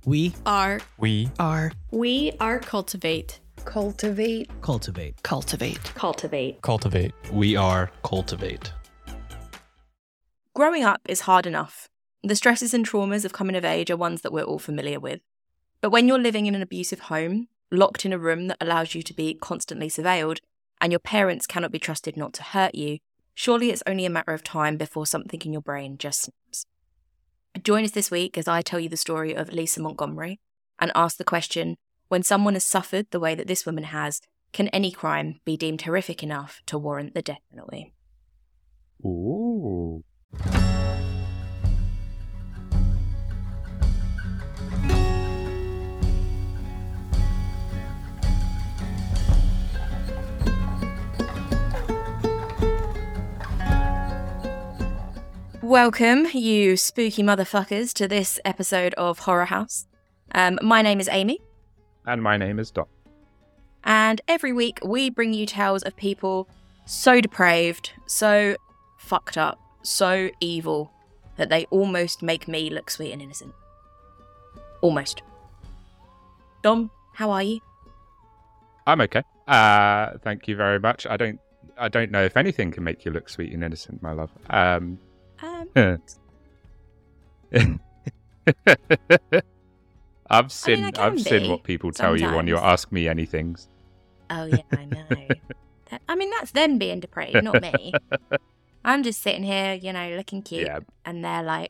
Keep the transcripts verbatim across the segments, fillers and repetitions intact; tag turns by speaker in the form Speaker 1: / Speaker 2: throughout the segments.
Speaker 1: We
Speaker 2: are.
Speaker 3: We
Speaker 1: are.
Speaker 2: We are Cultivate.
Speaker 4: Cultivate.
Speaker 1: Cultivate.
Speaker 4: Cultivate.
Speaker 2: Cultivate.
Speaker 3: cultivate.
Speaker 1: We are Cultivate.
Speaker 2: Growing up is hard enough. The stresses and traumas of coming of age are ones that we're all familiar with. But when you're living in an abusive home, locked in a room that allows you to be constantly surveilled, and your parents cannot be trusted not to hurt you, surely it's only a matter of time before something in your brain just snaps. Join us this week as I tell you the story of Lisa Montgomery and ask the question, when someone has suffered the way that this woman has, can any crime be deemed horrific enough to warrant the death penalty?
Speaker 3: Ooh.
Speaker 2: Welcome, you spooky motherfuckers, to this episode of Horror House. Um, my name is Amy.
Speaker 3: And my name is Doc.
Speaker 2: And every week we bring you tales of people so depraved, so fucked up, so evil, that they almost make me look sweet and innocent. Almost. Dom, how are you?
Speaker 3: I'm okay. Uh, thank you very much. I don't I don't know if anything can make you look sweet and innocent, my love. Um,
Speaker 2: Um,
Speaker 3: I've seen
Speaker 2: I mean, I can
Speaker 3: I've seen
Speaker 2: be,
Speaker 3: what people tell you on your
Speaker 2: sometimes.
Speaker 3: Ask Me Anythings.
Speaker 2: oh yeah, I know. That- I mean, that's them being depraved, not me. I'm just sitting here, you know, looking cute,
Speaker 3: Yeah.
Speaker 2: and they're like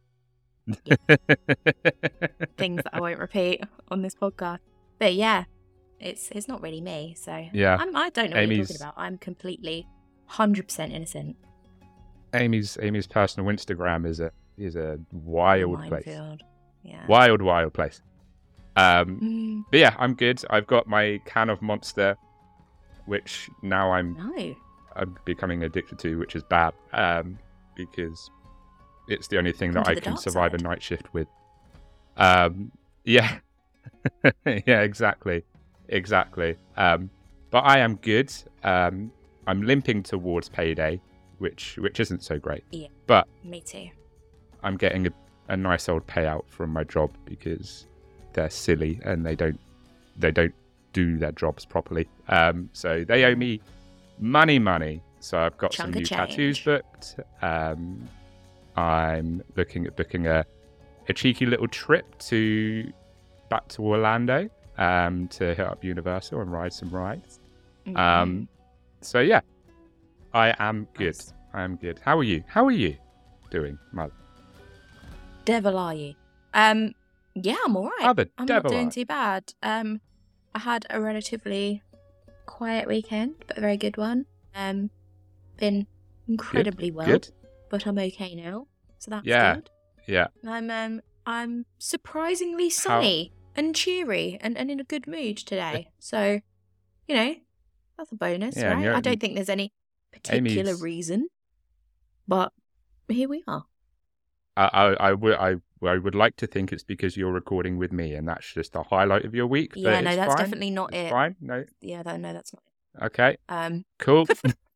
Speaker 2: things that I won't repeat on this podcast. But yeah, it's it's not really me. So
Speaker 3: Yeah.
Speaker 2: I'm, I don't know what you're
Speaker 3: Amy's-
Speaker 2: talking about. I'm completely one hundred percent innocent.
Speaker 3: Amy's Amy's personal Instagram is a is a wild place.
Speaker 2: Minefield. Yeah.
Speaker 3: Wild, wild place. Um,
Speaker 2: Mm,
Speaker 3: but yeah, I'm good. I've got my can of Monster, which now I'm
Speaker 2: no.
Speaker 3: I'm becoming addicted to, which is bad, um, because it's the only thing
Speaker 2: Come
Speaker 3: that
Speaker 2: to
Speaker 3: I
Speaker 2: the
Speaker 3: can
Speaker 2: dark
Speaker 3: survive
Speaker 2: side.
Speaker 3: a night shift with. Um, yeah, yeah, exactly, exactly. Um, but I am good. Um, I'm limping towards payday, which which isn't so great.
Speaker 2: Yeah.
Speaker 3: But
Speaker 2: Me too.
Speaker 3: I'm getting a, a nice old payout from my job because they're silly and they don't they don't do their jobs properly. Um, so they owe me money, money. So I've got
Speaker 2: Chunk
Speaker 3: some
Speaker 2: of
Speaker 3: new tattoos
Speaker 2: change.
Speaker 3: booked. Um, I'm looking at booking a a cheeky little trip to back to Orlando um, to hit up Universal and ride some rides.
Speaker 2: Mhm.
Speaker 3: Um, so yeah, I am good.
Speaker 2: Nice.
Speaker 3: I am good. How are you? How are you doing, Mother?
Speaker 2: Devil are you? Um, yeah, I'm alright.
Speaker 3: How the
Speaker 2: I'm
Speaker 3: devil
Speaker 2: not doing
Speaker 3: are-
Speaker 2: too bad. Um, I had a relatively quiet weekend, but a very good one. Um, been incredibly well,
Speaker 3: Good.
Speaker 2: but I'm okay now, so that's
Speaker 3: Yeah.
Speaker 2: good.
Speaker 3: Yeah.
Speaker 2: I'm um, I'm surprisingly sunny and cheery and, and in a good mood today. So, you know, that's a bonus,
Speaker 3: Yeah, and
Speaker 2: right?
Speaker 3: you're-
Speaker 2: I don't think there's any particular
Speaker 3: Amy's-
Speaker 2: reason, but here we are.
Speaker 3: I, I, I, would, I, I would like to think it's because you're recording with me, and that's just a highlight of your week. but
Speaker 2: Yeah, no,
Speaker 3: it's
Speaker 2: that's
Speaker 3: fine.
Speaker 2: definitely not
Speaker 3: It's
Speaker 2: it.
Speaker 3: Fine. No.
Speaker 2: Yeah, that, no, that's not it.
Speaker 3: Okay.
Speaker 2: Um,
Speaker 3: Cool.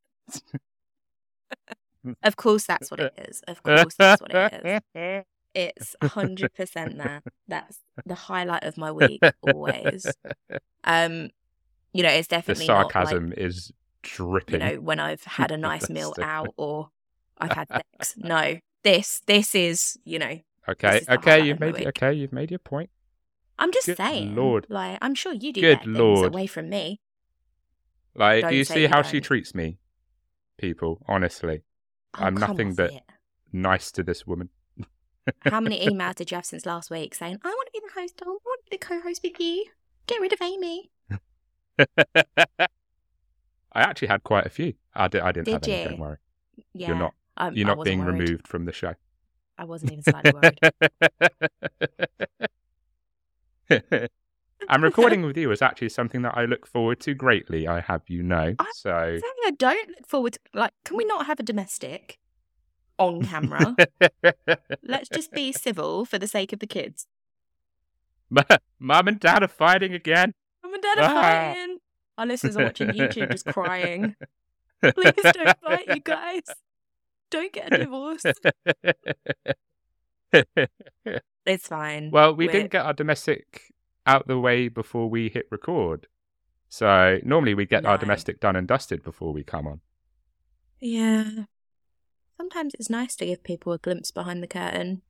Speaker 2: of course that's what it is. Of course that's what it is. It's one hundred percent that. That's the highlight of my week, always. Um, you know, it's
Speaker 3: The
Speaker 2: definitely not
Speaker 3: sarcasm
Speaker 2: like,
Speaker 3: is
Speaker 2: you
Speaker 3: dripping.
Speaker 2: know, when I've had a nice
Speaker 3: That's
Speaker 2: meal
Speaker 3: definitely-
Speaker 2: out or I've had sex. No, this, this is, you know,
Speaker 3: okay.
Speaker 2: this is the
Speaker 3: Okay.
Speaker 2: highlight
Speaker 3: You've
Speaker 2: of my
Speaker 3: made.
Speaker 2: week.
Speaker 3: Okay. You've made your point.
Speaker 2: I'm just
Speaker 3: Good
Speaker 2: saying.
Speaker 3: Lord.
Speaker 2: Like, I'm sure you do
Speaker 3: Good
Speaker 2: better things
Speaker 3: Lord.
Speaker 2: away from me.
Speaker 3: Like,
Speaker 2: Don't
Speaker 3: do you
Speaker 2: say
Speaker 3: see
Speaker 2: you
Speaker 3: how she
Speaker 2: don't.
Speaker 3: treats me? People, honestly,
Speaker 2: Oh,
Speaker 3: I'm
Speaker 2: come
Speaker 3: nothing
Speaker 2: off
Speaker 3: but-
Speaker 2: it.
Speaker 3: nice to this woman.
Speaker 2: How many emails did you have since last week saying, I want to be the host, Dom. I want to be the co-host with you. Get rid of Amy.
Speaker 3: I actually had quite a few. I, did, I didn't
Speaker 2: Did
Speaker 3: have any.
Speaker 2: you?
Speaker 3: Don't worry.
Speaker 2: Yeah.
Speaker 3: You're not.
Speaker 2: Um,
Speaker 3: You're
Speaker 2: I
Speaker 3: not
Speaker 2: wasn't
Speaker 3: being
Speaker 2: worried.
Speaker 3: removed from the show.
Speaker 2: I wasn't even slightly worried.
Speaker 3: And recording with you is actually something that I look forward to greatly, I have you know.
Speaker 2: I-
Speaker 3: So
Speaker 2: Saying I don't look forward to, like, can we not have a domestic on camera? Let's just be civil for the sake of the kids.
Speaker 3: Mum and Dad are fighting again.
Speaker 2: Mum and Dad are
Speaker 3: Ah.
Speaker 2: fighting. Our listeners are watching YouTube just crying. Please don't fight, you guys. Don't get a divorce. It's fine.
Speaker 3: Well, we
Speaker 2: We're-
Speaker 3: didn't get our domestic out the way before we hit record. So normally we get our
Speaker 2: No.
Speaker 3: domestic done and dusted before we come on.
Speaker 2: Yeah. Sometimes it's nice to give people a glimpse behind the curtain.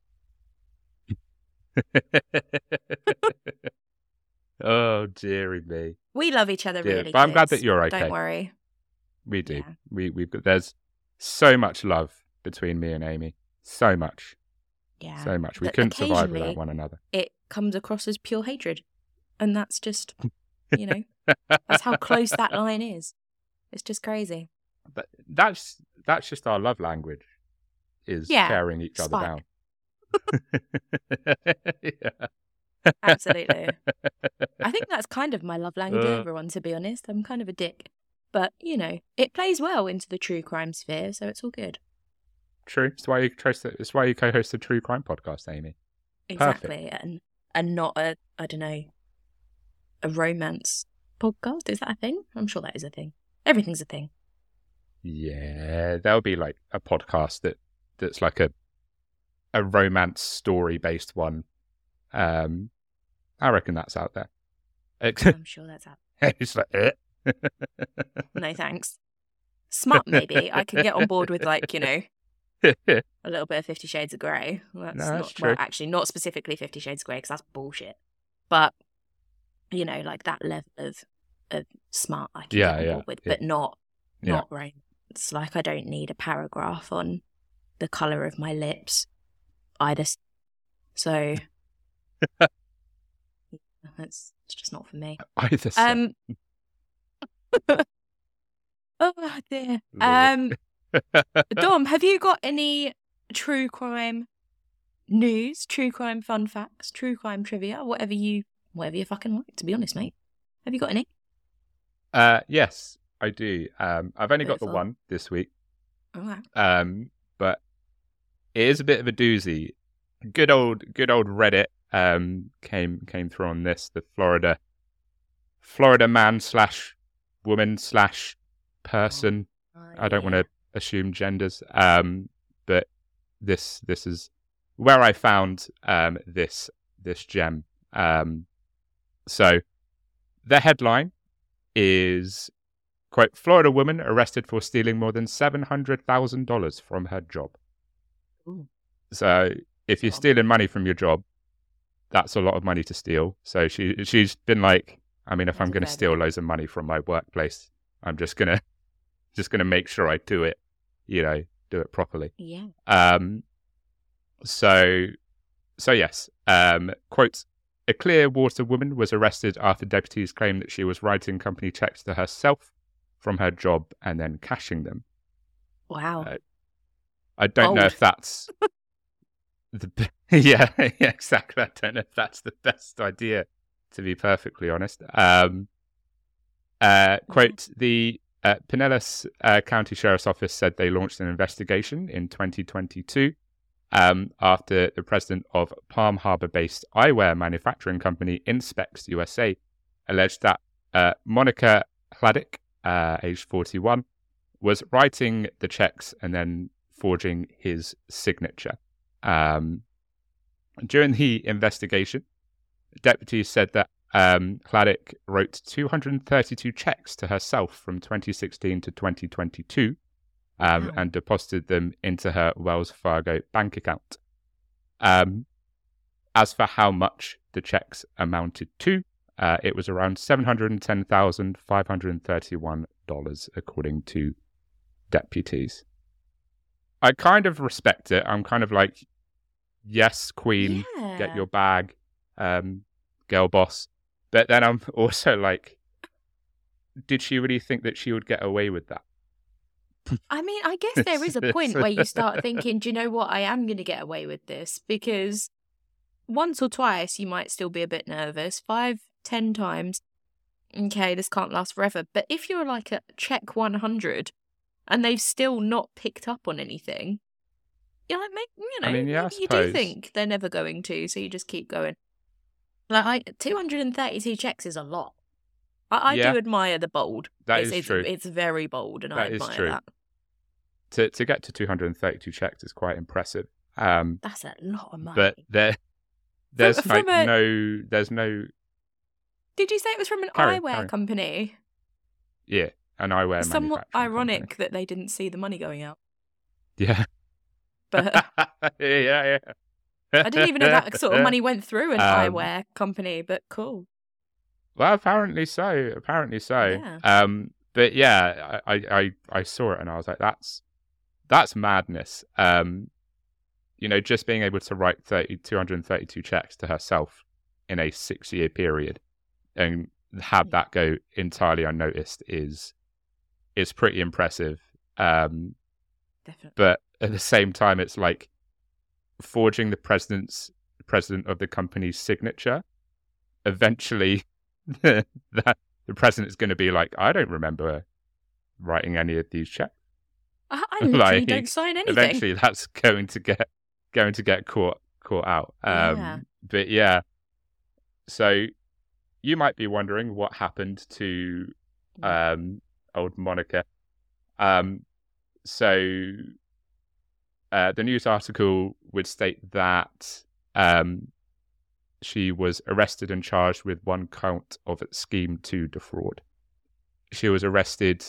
Speaker 3: Oh, dearie me.
Speaker 2: We love each other
Speaker 3: Yeah,
Speaker 2: really.
Speaker 3: but I'm glad
Speaker 2: kids.
Speaker 3: that you're okay.
Speaker 2: Don't worry.
Speaker 3: We do.
Speaker 2: Yeah.
Speaker 3: We we've got there's so much love between me and Amy. So much.
Speaker 2: Yeah.
Speaker 3: So much. We
Speaker 2: But
Speaker 3: couldn't survive
Speaker 2: occasionally-
Speaker 3: without one another.
Speaker 2: It comes across as pure hatred. And that's just, you know, that's how close that line is. It's just crazy.
Speaker 3: But that's that's just our love language. Is
Speaker 2: Yeah,
Speaker 3: tearing each other
Speaker 2: spite.
Speaker 3: down. Yeah.
Speaker 2: Absolutely. I think that's kind of my love language with
Speaker 3: Uh.
Speaker 2: everyone, to be honest. I'm kind of a dick. But, you know, it plays well into the true crime sphere, so it's all good.
Speaker 3: True. It's why you host. It's why you co-host a true crime podcast, Amy.
Speaker 2: Exactly. And and not a, I don't know, a romance podcast. Is that a thing? I'm sure that is a thing. Everything's a thing.
Speaker 3: Yeah, there'll be like a podcast that that's like a a romance story based one. Um, I reckon that's out there.
Speaker 2: I'm sure that's out.
Speaker 3: It's like, eh.
Speaker 2: No, thanks. Smut, maybe. I could get on board with, like, you know, a little bit of Fifty Shades of Grey. That's,
Speaker 3: No,
Speaker 2: not,
Speaker 3: that's
Speaker 2: well,
Speaker 3: true.
Speaker 2: actually, not specifically Fifty Shades of Grey, because that's bullshit. But, you know, like that level of, of smart I can
Speaker 3: Yeah,
Speaker 2: get on
Speaker 3: yeah,
Speaker 2: board with,
Speaker 3: yeah.
Speaker 2: but not,
Speaker 3: Yeah.
Speaker 2: not romance. Like, I don't need a paragraph on the colour of my lips either. s- So, that's it's just not for me.
Speaker 3: Either side.
Speaker 2: Um. Oh dear.
Speaker 3: Lord.
Speaker 2: Um, Dom, have you got any true crime news, true crime fun facts, true crime trivia, whatever you, whatever you fucking like? To be honest, mate, have you got any?
Speaker 3: Uh, yes, I do. Um, I've only got the
Speaker 2: Beautiful.
Speaker 3: one this week.
Speaker 2: All right.
Speaker 3: Um, but it is a bit of a doozy. Good old, good old Reddit um came came through on this. The Florida, Florida man slash woman slash person. I don't want to assume genders. Um, but this this is where I found um this this gem. Um, so the headline is, quote, Florida woman arrested for stealing more than seven hundred thousand dollars from her job.
Speaker 2: Ooh.
Speaker 3: So if you're
Speaker 2: Wow.
Speaker 3: stealing money from your job, that's a lot of money to steal. So she she's been like, I mean, if
Speaker 2: That's
Speaker 3: I'm
Speaker 2: a
Speaker 3: going to
Speaker 2: fair
Speaker 3: steal
Speaker 2: bit.
Speaker 3: loads of money from my workplace, I'm just gonna just gonna make sure I do it, you know, do it properly.
Speaker 2: Yeah.
Speaker 3: Um, so, so yes, um, quote, a Clearwater woman was arrested after deputies claimed that she was writing company checks to herself from her job and then cashing them.
Speaker 2: Wow.
Speaker 3: Uh, I don't know
Speaker 2: Bold.
Speaker 3: if that's the b- yeah, yeah, exactly. I don't know if that's the best idea, to be perfectly honest. Um, uh, quote, the uh, Pinellas uh, County Sheriff's Office said they launched an investigation in twenty twenty-two um, after the president of Palm Harbor-based eyewear manufacturing company Inspex U S A alleged that uh, Monica Hladek, uh, aged forty-one, was writing the checks and then forging his signature. Um, during the investigation, deputies said that um, Hladek wrote two hundred thirty-two checks to herself from twenty sixteen to twenty twenty-two um,
Speaker 2: Wow.
Speaker 3: and deposited them into her Wells Fargo bank account. Um, as for how much the checks amounted to, uh, it was around seven hundred ten thousand five hundred thirty-one dollars, according to deputies. I kind of respect it. I'm kind of like, yes, queen,
Speaker 2: Yeah.
Speaker 3: get your bag, um, girl boss. But then I'm also like, did she really think that she would get away with that?
Speaker 2: I mean, I guess there is a point where you start thinking, do you know what? I am going to get away with this, because once or twice you might still be a bit nervous. Five, ten times, okay, this can't last forever. But if you're like at check one hundred and they've still not picked up on anything, you're like, maybe, you know,
Speaker 3: I mean, yeah, I
Speaker 2: maybe you do
Speaker 3: suppose.
Speaker 2: think they're never going to, so you just keep going. Like, I, two hundred thirty-two checks is a lot. I, I
Speaker 3: Yeah.
Speaker 2: do admire the bold.
Speaker 3: That
Speaker 2: it's,
Speaker 3: is
Speaker 2: it's,
Speaker 3: true.
Speaker 2: It's very bold, and I
Speaker 3: That is
Speaker 2: admire
Speaker 3: true.
Speaker 2: that.
Speaker 3: To to get to two hundred thirty-two checks is quite impressive. Um,
Speaker 2: That's a lot of money.
Speaker 3: but there, there's
Speaker 2: From-
Speaker 3: like
Speaker 2: from a-
Speaker 3: no, there's no,
Speaker 2: Did you say it was from an
Speaker 3: Carry on,
Speaker 2: eyewear
Speaker 3: carry on.
Speaker 2: company?
Speaker 3: yeah, an eyewear
Speaker 2: It's somewhat
Speaker 3: manufacturing
Speaker 2: ironic
Speaker 3: company.
Speaker 2: that they didn't see the money going out.
Speaker 3: Yeah,
Speaker 2: But
Speaker 3: yeah, yeah.
Speaker 2: I didn't even know that sort of money went through an
Speaker 3: Um,
Speaker 2: eyewear company, but cool.
Speaker 3: Well, apparently so. Apparently so.
Speaker 2: Yeah.
Speaker 3: Um, but yeah, I, I, I saw it and I was like, that's that's madness. Um, you know, just being able to write thirty, two hundred thirty-two checks to herself in a six-year period and have that go entirely unnoticed is is pretty impressive. Um,
Speaker 2: Definitely.
Speaker 3: but at the same time, it's like forging the president's president of the company's signature. Eventually, that the president is going to be like, I don't remember writing any of these checks.
Speaker 2: I, I literally
Speaker 3: Like,
Speaker 2: don't sign anything.
Speaker 3: Eventually, that's going to get going to get caught caught out. Um,
Speaker 2: Yeah.
Speaker 3: But yeah, so you might be wondering what happened to um, old Monica. Um, so uh, the news article would state that um, she was arrested and charged with one count of a scheme to defraud. She was arrested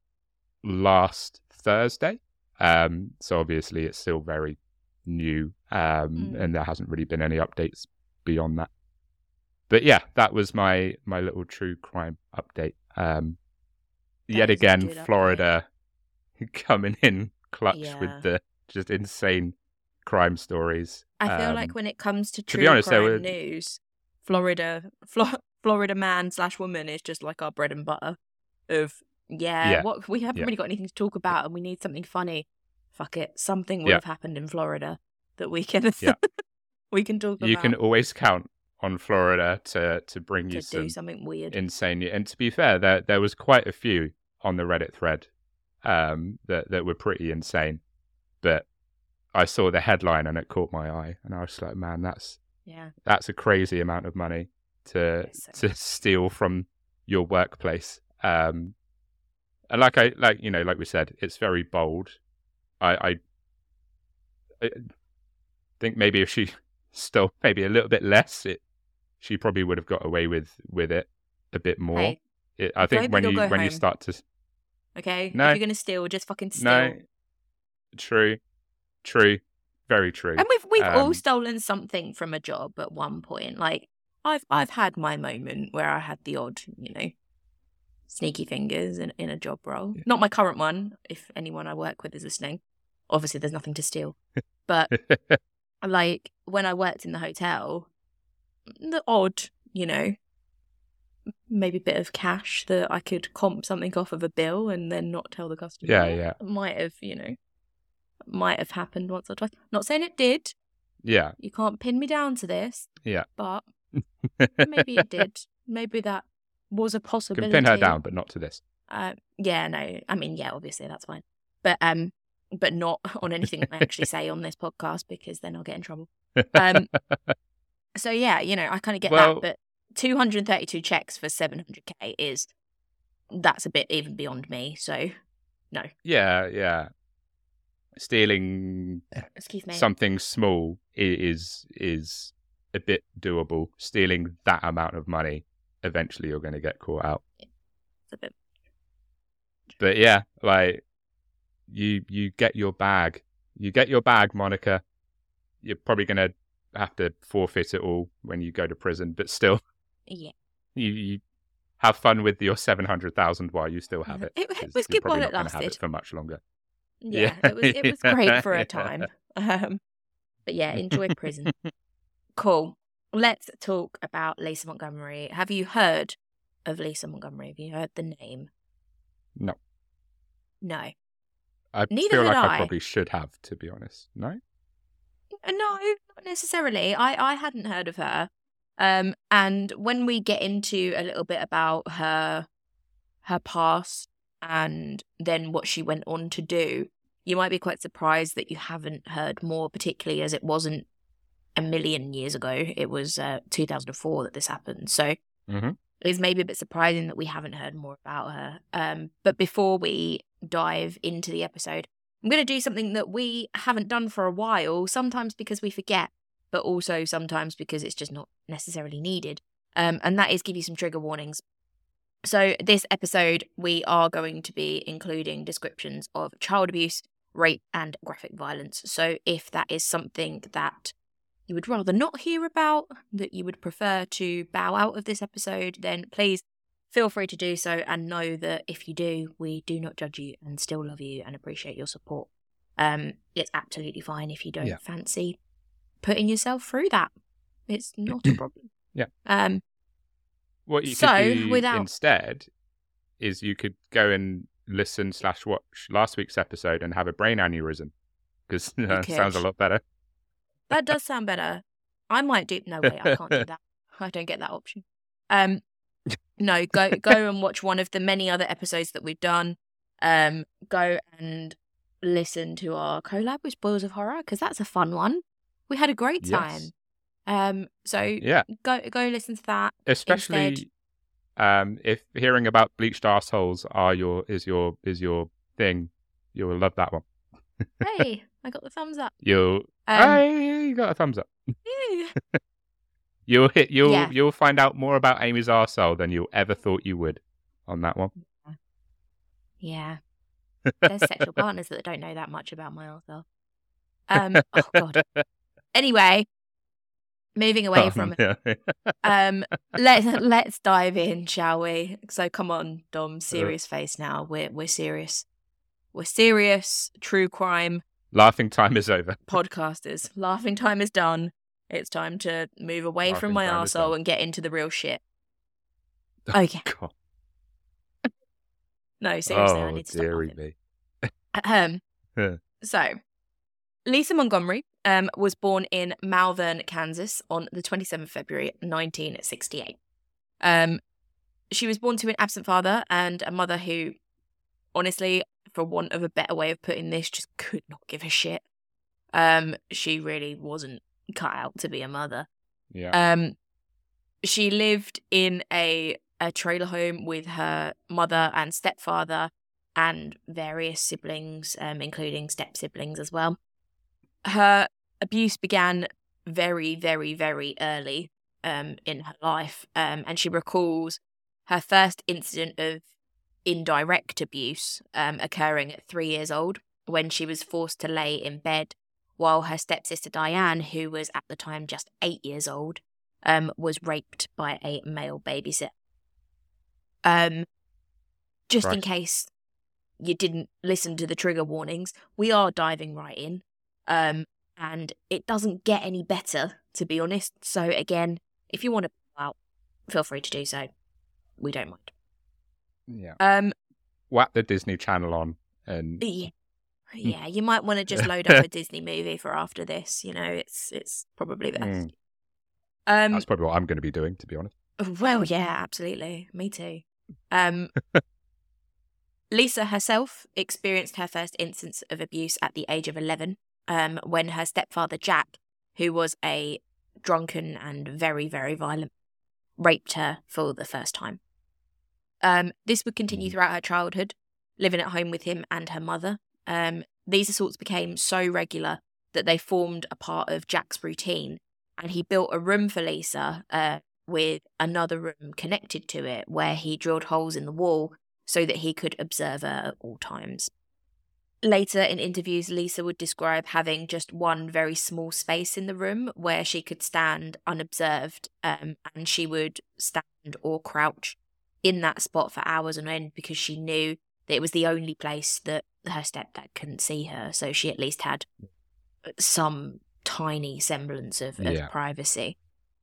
Speaker 3: last Thursday. Um, so obviously it's still very new, um,
Speaker 2: Mm.
Speaker 3: and there hasn't really been any updates beyond that. But yeah, that was my my little true crime update. Um,
Speaker 2: That
Speaker 3: yet
Speaker 2: is a
Speaker 3: again,
Speaker 2: good update.
Speaker 3: Florida coming in clutch
Speaker 2: Yeah.
Speaker 3: with the just insane crime stories.
Speaker 2: I feel
Speaker 3: Um,
Speaker 2: like when it comes to
Speaker 3: to
Speaker 2: true
Speaker 3: be honest, there
Speaker 2: crime
Speaker 3: were-
Speaker 2: news, Florida, Flo- Florida man slash woman is just like our bread and butter. Of yeah,
Speaker 3: Yeah.
Speaker 2: what we haven't
Speaker 3: Yeah.
Speaker 2: really got anything to talk about, and we need something funny. Fuck it, something would
Speaker 3: Yeah.
Speaker 2: have happened in Florida that we can
Speaker 3: Yeah.
Speaker 2: we can talk
Speaker 3: you
Speaker 2: about
Speaker 3: can always count on Florida to to bring you
Speaker 2: to do
Speaker 3: some
Speaker 2: something weird.
Speaker 3: insane. And to be fair, there there was quite a few on the Reddit thread um, that that were pretty insane. But I saw the headline and it caught my eye, and I was like, man, that's
Speaker 2: yeah,
Speaker 3: that's a crazy amount of money to
Speaker 2: Yes.
Speaker 3: to steal from your workplace. Um, and like I like you know, like we said, it's very bold. I I, I think maybe if she stole maybe a little bit less, it she probably would have got away with with it a bit more.
Speaker 2: Hey,
Speaker 3: It, I think
Speaker 2: Global,
Speaker 3: when
Speaker 2: you'll
Speaker 3: you
Speaker 2: go
Speaker 3: when you
Speaker 2: home.
Speaker 3: start to
Speaker 2: okay.
Speaker 3: No.
Speaker 2: If you're gonna steal, just fucking steal.
Speaker 3: no, true, true, very true.
Speaker 2: And we've we've all
Speaker 3: Um,
Speaker 2: stolen something from a job at one point. Like I've I've had my moment where I had the odd, you know, sneaky fingers in, in a job role.
Speaker 3: Yeah.
Speaker 2: Not my current one, if anyone I work with is listening. Obviously there's nothing to steal. But like when I worked in the hotel, the odd, you know, maybe bit of cash that I could comp something off of a bill and then not tell the customer.
Speaker 3: Yeah, yeah.
Speaker 2: Might have, you know, might have happened once or twice. Not saying it did.
Speaker 3: yeah,
Speaker 2: You can't pin me down to this,
Speaker 3: yeah.
Speaker 2: but maybe it did. Maybe that was a
Speaker 3: Can
Speaker 2: possibility.
Speaker 3: pin her down, but not to this.
Speaker 2: Uh, yeah, no. I mean, yeah, obviously that's fine, but um, but not on anything I actually say on this podcast because then I'll get in trouble. Um, so yeah, you know, I kind of get
Speaker 3: Well-
Speaker 2: that, but two hundred thirty-two checks for seven hundred k is that's a bit even beyond me. So no,
Speaker 3: Yeah, yeah. Stealing
Speaker 2: excuse me.
Speaker 3: something small i- is is a bit doable. Stealing that amount of money, eventually you're going to get caught out.
Speaker 2: It's a bit.
Speaker 3: But yeah, like you you get your bag. You get your bag, Monica. You're probably going to have to forfeit it all when you go to prison, but still
Speaker 2: Yeah,
Speaker 3: you, you have fun with your seven hundred thousand while you still have it.
Speaker 2: It- it
Speaker 3: 'cause
Speaker 2: was
Speaker 3: you're
Speaker 2: good while
Speaker 3: probably
Speaker 2: it
Speaker 3: not gonna have
Speaker 2: lasted.
Speaker 3: it for much longer.
Speaker 2: yeah,
Speaker 3: Yeah.
Speaker 2: it was it was great for
Speaker 3: Yeah.
Speaker 2: a time. Um, but yeah, enjoy prison. Cool. Let's talk about Lisa Montgomery. Have you heard of Lisa Montgomery? Have you heard the name?
Speaker 3: No.
Speaker 2: No.
Speaker 3: I
Speaker 2: Neither
Speaker 3: feel
Speaker 2: had
Speaker 3: like I.
Speaker 2: I.
Speaker 3: probably should have, to be honest. No?
Speaker 2: Uh, No, not necessarily. I, I hadn't heard of her. Um, and when we get into a little bit about her her past and then what she went on to do, you might be quite surprised that you haven't heard more, particularly as it wasn't a million years ago. It was uh, two thousand four that this happened. So
Speaker 3: Mm-hmm.
Speaker 2: it's maybe a bit surprising that we haven't heard more about her. Um, but before we dive into the episode, I'm going to do something that we haven't done for a while, sometimes because we forget, but also sometimes because it's just not necessarily needed. Um, and that is give you some trigger warnings. So this episode, we are going to be including descriptions of child abuse, rape, and graphic violence. So if that is something that you would rather not hear about, that you would prefer to bow out of this episode, then please feel free to do so, and know that if you do, we do not judge you and still love you and appreciate your support. Um, it's absolutely fine if you don't
Speaker 3: Yeah.
Speaker 2: fancy putting yourself through that. It's not a problem.
Speaker 3: Yeah.
Speaker 2: Um.
Speaker 3: What you
Speaker 2: So,
Speaker 3: could do
Speaker 2: without-
Speaker 3: instead is you could go and listen slash watch last week's episode and have a brain aneurysm, because that
Speaker 2: could.
Speaker 3: sounds a lot better.
Speaker 2: That does sound better. I might do. No, wait, I can't do that. I don't get that option. Um, no, go go and watch one of the many other episodes that we've done. Um, go and listen to our collab with Spoils of Horror, because that's a fun one. We had a great time.
Speaker 3: Yes.
Speaker 2: Um, so
Speaker 3: Yeah,
Speaker 2: go go listen to that.
Speaker 3: especially
Speaker 2: Instead-
Speaker 3: um, if hearing about bleached assholes are your is your is your thing, you'll love that one.
Speaker 2: Hey, I got the thumbs up.
Speaker 3: You'll
Speaker 2: Um,
Speaker 3: hey, you got a thumbs up.
Speaker 2: yeah.
Speaker 3: You'll hit. You'll
Speaker 2: Yeah.
Speaker 3: you'll find out more about Amy's arsehole than you ever thought you would on that one.
Speaker 2: Yeah. There's sexual partners that don't know that much about my arsehole. Um, oh, God. Anyway, moving away from
Speaker 3: Yeah.
Speaker 2: um let's let's dive in, shall we? So come on, Dom, serious face now. We're we're serious. We're serious true crime
Speaker 3: Laughing time is over.
Speaker 2: podcasters. Laughing time is done. It's time to move away from
Speaker 3: Laughing
Speaker 2: my
Speaker 3: time is
Speaker 2: arsehole
Speaker 3: done.
Speaker 2: and get into the real shit. Okay.
Speaker 3: God.
Speaker 2: No, seriously, I
Speaker 3: Oh,
Speaker 2: need to stop
Speaker 3: dearie
Speaker 2: laughing.
Speaker 3: me.
Speaker 2: Um,
Speaker 3: Yeah.
Speaker 2: so, Lisa Montgomery um, was born in Malvern, Kansas on the twenty-seventh of February, nineteen sixty-eight. Um, she was born to an absent father and a mother who, honestly, for want of a better way of putting this, just could not give a shit. Um, she really wasn't cut out to be a mother.
Speaker 3: Yeah.
Speaker 2: Um, she lived in a a trailer home with her mother and stepfather and various siblings, um, including step siblings as well. Her abuse began very, very, very early um, in her life, um, and she recalls her first incident of indirect abuse um, occurring at three years old, when she was forced to lay in bed while her stepsister Diane, who was at the time just eight years old, um, was raped by a male babysitter. Um, just in
Speaker 3: Right.
Speaker 2: case you didn't listen to the trigger warnings, we are diving right in. Um, and it doesn't get any better, to be honest. So again, if you want to pull out, feel free to do so. We don't mind.
Speaker 3: Yeah.
Speaker 2: Um,
Speaker 3: Whack the Disney Channel on and
Speaker 2: yeah, yeah, you might want to just load up a Disney movie for after this. You know, it's it's probably best.
Speaker 3: Mm.
Speaker 2: Um,
Speaker 3: that's probably what I'm going to be doing, to be honest.
Speaker 2: Well, yeah, absolutely. Me too. Um, Lisa herself experienced her first instance of abuse at the age of eleven, um, when her stepfather Jack, who was a drunken and very, very violent, raped her for the first time. Um, this would continue
Speaker 3: Mhm.
Speaker 2: throughout her childhood, living at home with him and her mother. Um, these assaults became so regular that they formed a part of Jack's routine, and he built a room for Lisa uh, with another room connected to it, where he drilled holes in the wall so that he could observe her at all times. Later in interviews, Lisa would describe having just one very small space in the room where she could stand unobserved, um, and she would stand or crouch in that spot for hours on end because she knew that it was the only place that her stepdad couldn't see her, so she at least had some tiny semblance of, of
Speaker 3: Yeah.
Speaker 2: privacy.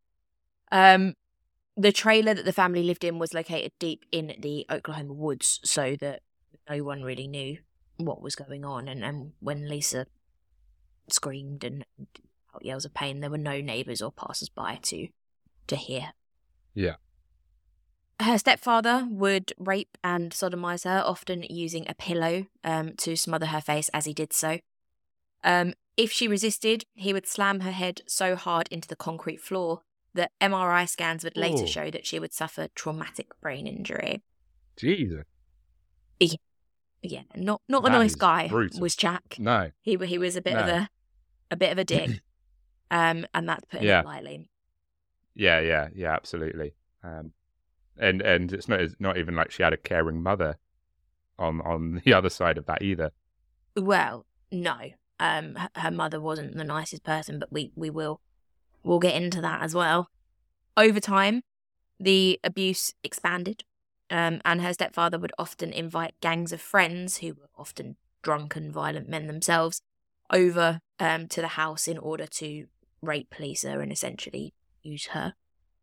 Speaker 2: Um, the trailer that the family lived in was located deep in the Oklahoma woods, so that no one really knew what was going on. And, and when Lisa screamed and out yells of pain, there were no neighbours or passers-by to to hear.
Speaker 3: Yeah.
Speaker 2: Her stepfather would rape and sodomise her, often using a pillow um, to smother her face as he did so. Um, if she resisted, he would slam her head so hard into the concrete floor that M R I scans would later
Speaker 3: Ooh.
Speaker 2: show that she would suffer traumatic brain injury.
Speaker 3: Jesus.
Speaker 2: yeah, not not a
Speaker 3: That
Speaker 2: nice
Speaker 3: is
Speaker 2: guy
Speaker 3: brutal.
Speaker 2: was Jack.
Speaker 3: No.
Speaker 2: He he was a bit
Speaker 3: No.
Speaker 2: of a a bit of a dick, um, and that's putting
Speaker 3: Yeah.
Speaker 2: it lightly.
Speaker 3: Yeah, yeah, yeah, absolutely. Um, and and it's not it's not even like she had a caring mother on on the other side of that either.
Speaker 2: Well, no, um, her, her mother wasn't the nicest person, but we we will we'll get into that as well. Over time, the abuse expanded, um, and her stepfather would often invite gangs of friends who were often drunken, violent men themselves over um, to the house in order to rape Lisa and essentially use her.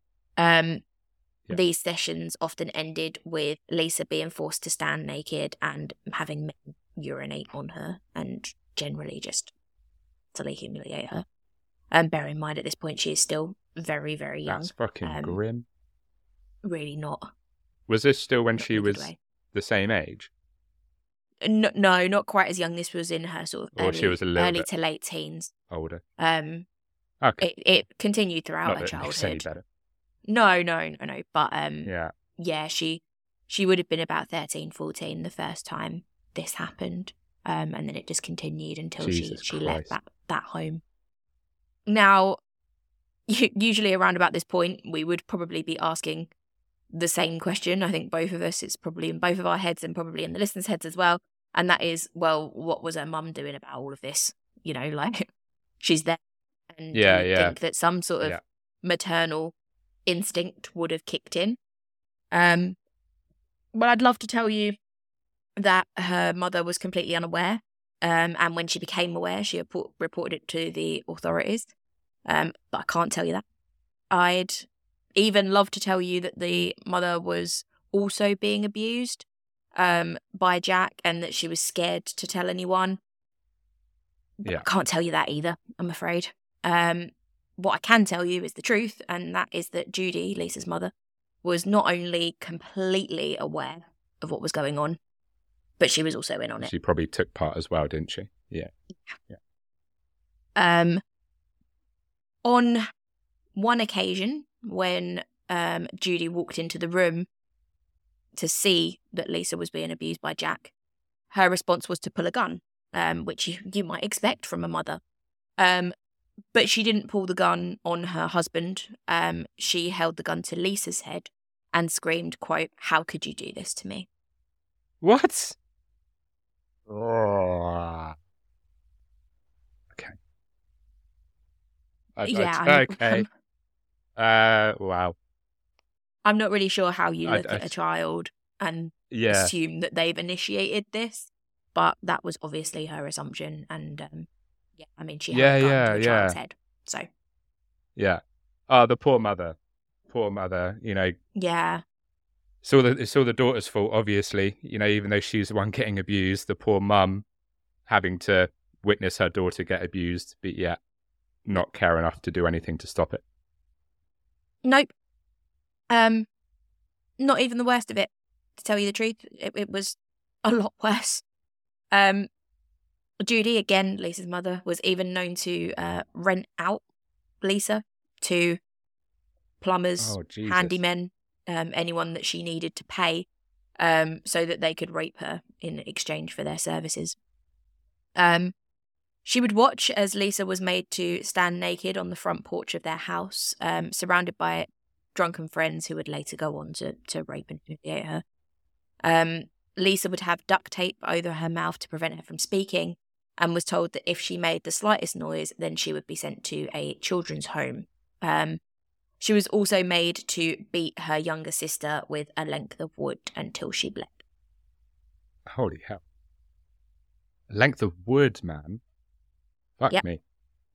Speaker 2: Um,
Speaker 3: Yeah.
Speaker 2: These sessions often ended with Lisa being forced to stand naked and having men urinate on her and generally just utterly humiliate her. And um, bear in mind, at this point, she is still very, very young.
Speaker 3: That's fucking
Speaker 2: um,
Speaker 3: grim.
Speaker 2: Really not.
Speaker 3: Was this still when
Speaker 2: not
Speaker 3: she
Speaker 2: in a good
Speaker 3: was
Speaker 2: way.
Speaker 3: the same age?
Speaker 2: No, no, not quite as young. This was in her sort of
Speaker 3: Or
Speaker 2: early,
Speaker 3: she was a little
Speaker 2: early
Speaker 3: bit
Speaker 2: to late teens.
Speaker 3: older?
Speaker 2: Um,
Speaker 3: Okay.
Speaker 2: it, it continued throughout
Speaker 3: Not
Speaker 2: her
Speaker 3: that it makes any
Speaker 2: childhood.
Speaker 3: better.
Speaker 2: No, no, no, no. But um,
Speaker 3: Yeah.
Speaker 2: yeah, she she would have been about thirteen, fourteen the first time this happened. Um, and then it just continued until
Speaker 3: Jesus
Speaker 2: she, she left
Speaker 3: Christ.
Speaker 2: that, that home. Now, usually around about this point, we would probably be asking the same question. I think both of us, it's probably in both of our heads and probably in the listeners' heads as well. And that is, well, what was her mum doing about all of this? You know, like, she's there. And
Speaker 3: Yeah,
Speaker 2: you would
Speaker 3: yeah.
Speaker 2: think that some sort of
Speaker 3: Yeah.
Speaker 2: maternal instinct would have kicked in. Um, but I'd love to tell you that her mother was completely unaware. Um, and when she became aware, she report- reported it to the authorities. Um, but I can't tell you that. I'd even love to tell you that the mother was also being abused um, by Jack and that she was scared to tell anyone. But
Speaker 3: Yeah.
Speaker 2: I can't tell you that either, I'm afraid. Um, what I can tell you is the truth, and that is that Judy, Lisa's mother, was not only completely aware of what was going on, but she was also in on it.
Speaker 3: She probably took part as well, didn't she? Yeah. Yeah.
Speaker 2: Um, on one occasion, when um, Judy walked into the room to see that Lisa was being abused by Jack, her response was to pull a gun, um, which you, you might expect from a mother. Um, but she didn't pull the gun on her husband. Um, she held the gun to Lisa's head and screamed, quote, "How could you do this to me?"
Speaker 3: What? Oh. Okay. I,
Speaker 2: Yeah,
Speaker 3: I,
Speaker 2: I'm-
Speaker 3: okay. Uh. Wow.
Speaker 2: I'm not really sure how you
Speaker 3: I-
Speaker 2: look
Speaker 3: I-
Speaker 2: at a child and
Speaker 3: Yeah.
Speaker 2: assume that they've initiated this, but that was obviously her assumption. And um, yeah, I mean, she
Speaker 3: Yeah,
Speaker 2: held a gun
Speaker 3: yeah,
Speaker 2: to a child's
Speaker 3: yeah.
Speaker 2: head. So
Speaker 3: Yeah. Oh, the poor mother. Poor mother. You know,
Speaker 2: yeah,
Speaker 3: it's all the it's all the daughter's fault. Obviously, you know, even though she's the one getting abused, the poor mum having to witness her daughter get abused, but yet not care enough to do anything to stop it.
Speaker 2: nope. Um, not even the worst of it. To tell you the truth, it, it was a lot worse. Um, Judy, again, Lisa's mother, was even known to uh, rent out Lisa to plumbers,
Speaker 3: Oh, Jesus.
Speaker 2: handymen, um, anyone that she needed to pay, um, so that they could rape her in exchange for their services. Um, she would watch as Lisa was made to stand naked on the front porch of their house, um, surrounded by drunken friends who would later go on to, to rape and humiliate her. Um, Lisa would have duct tape over her mouth to prevent her from speaking, and was told that if she made the slightest noise, then she would be sent to a children's home. Um, she was also made to beat her younger sister with a length of wood until she bled.
Speaker 3: Holy hell. A length of wood, man. Fuck
Speaker 2: Yep.
Speaker 3: me.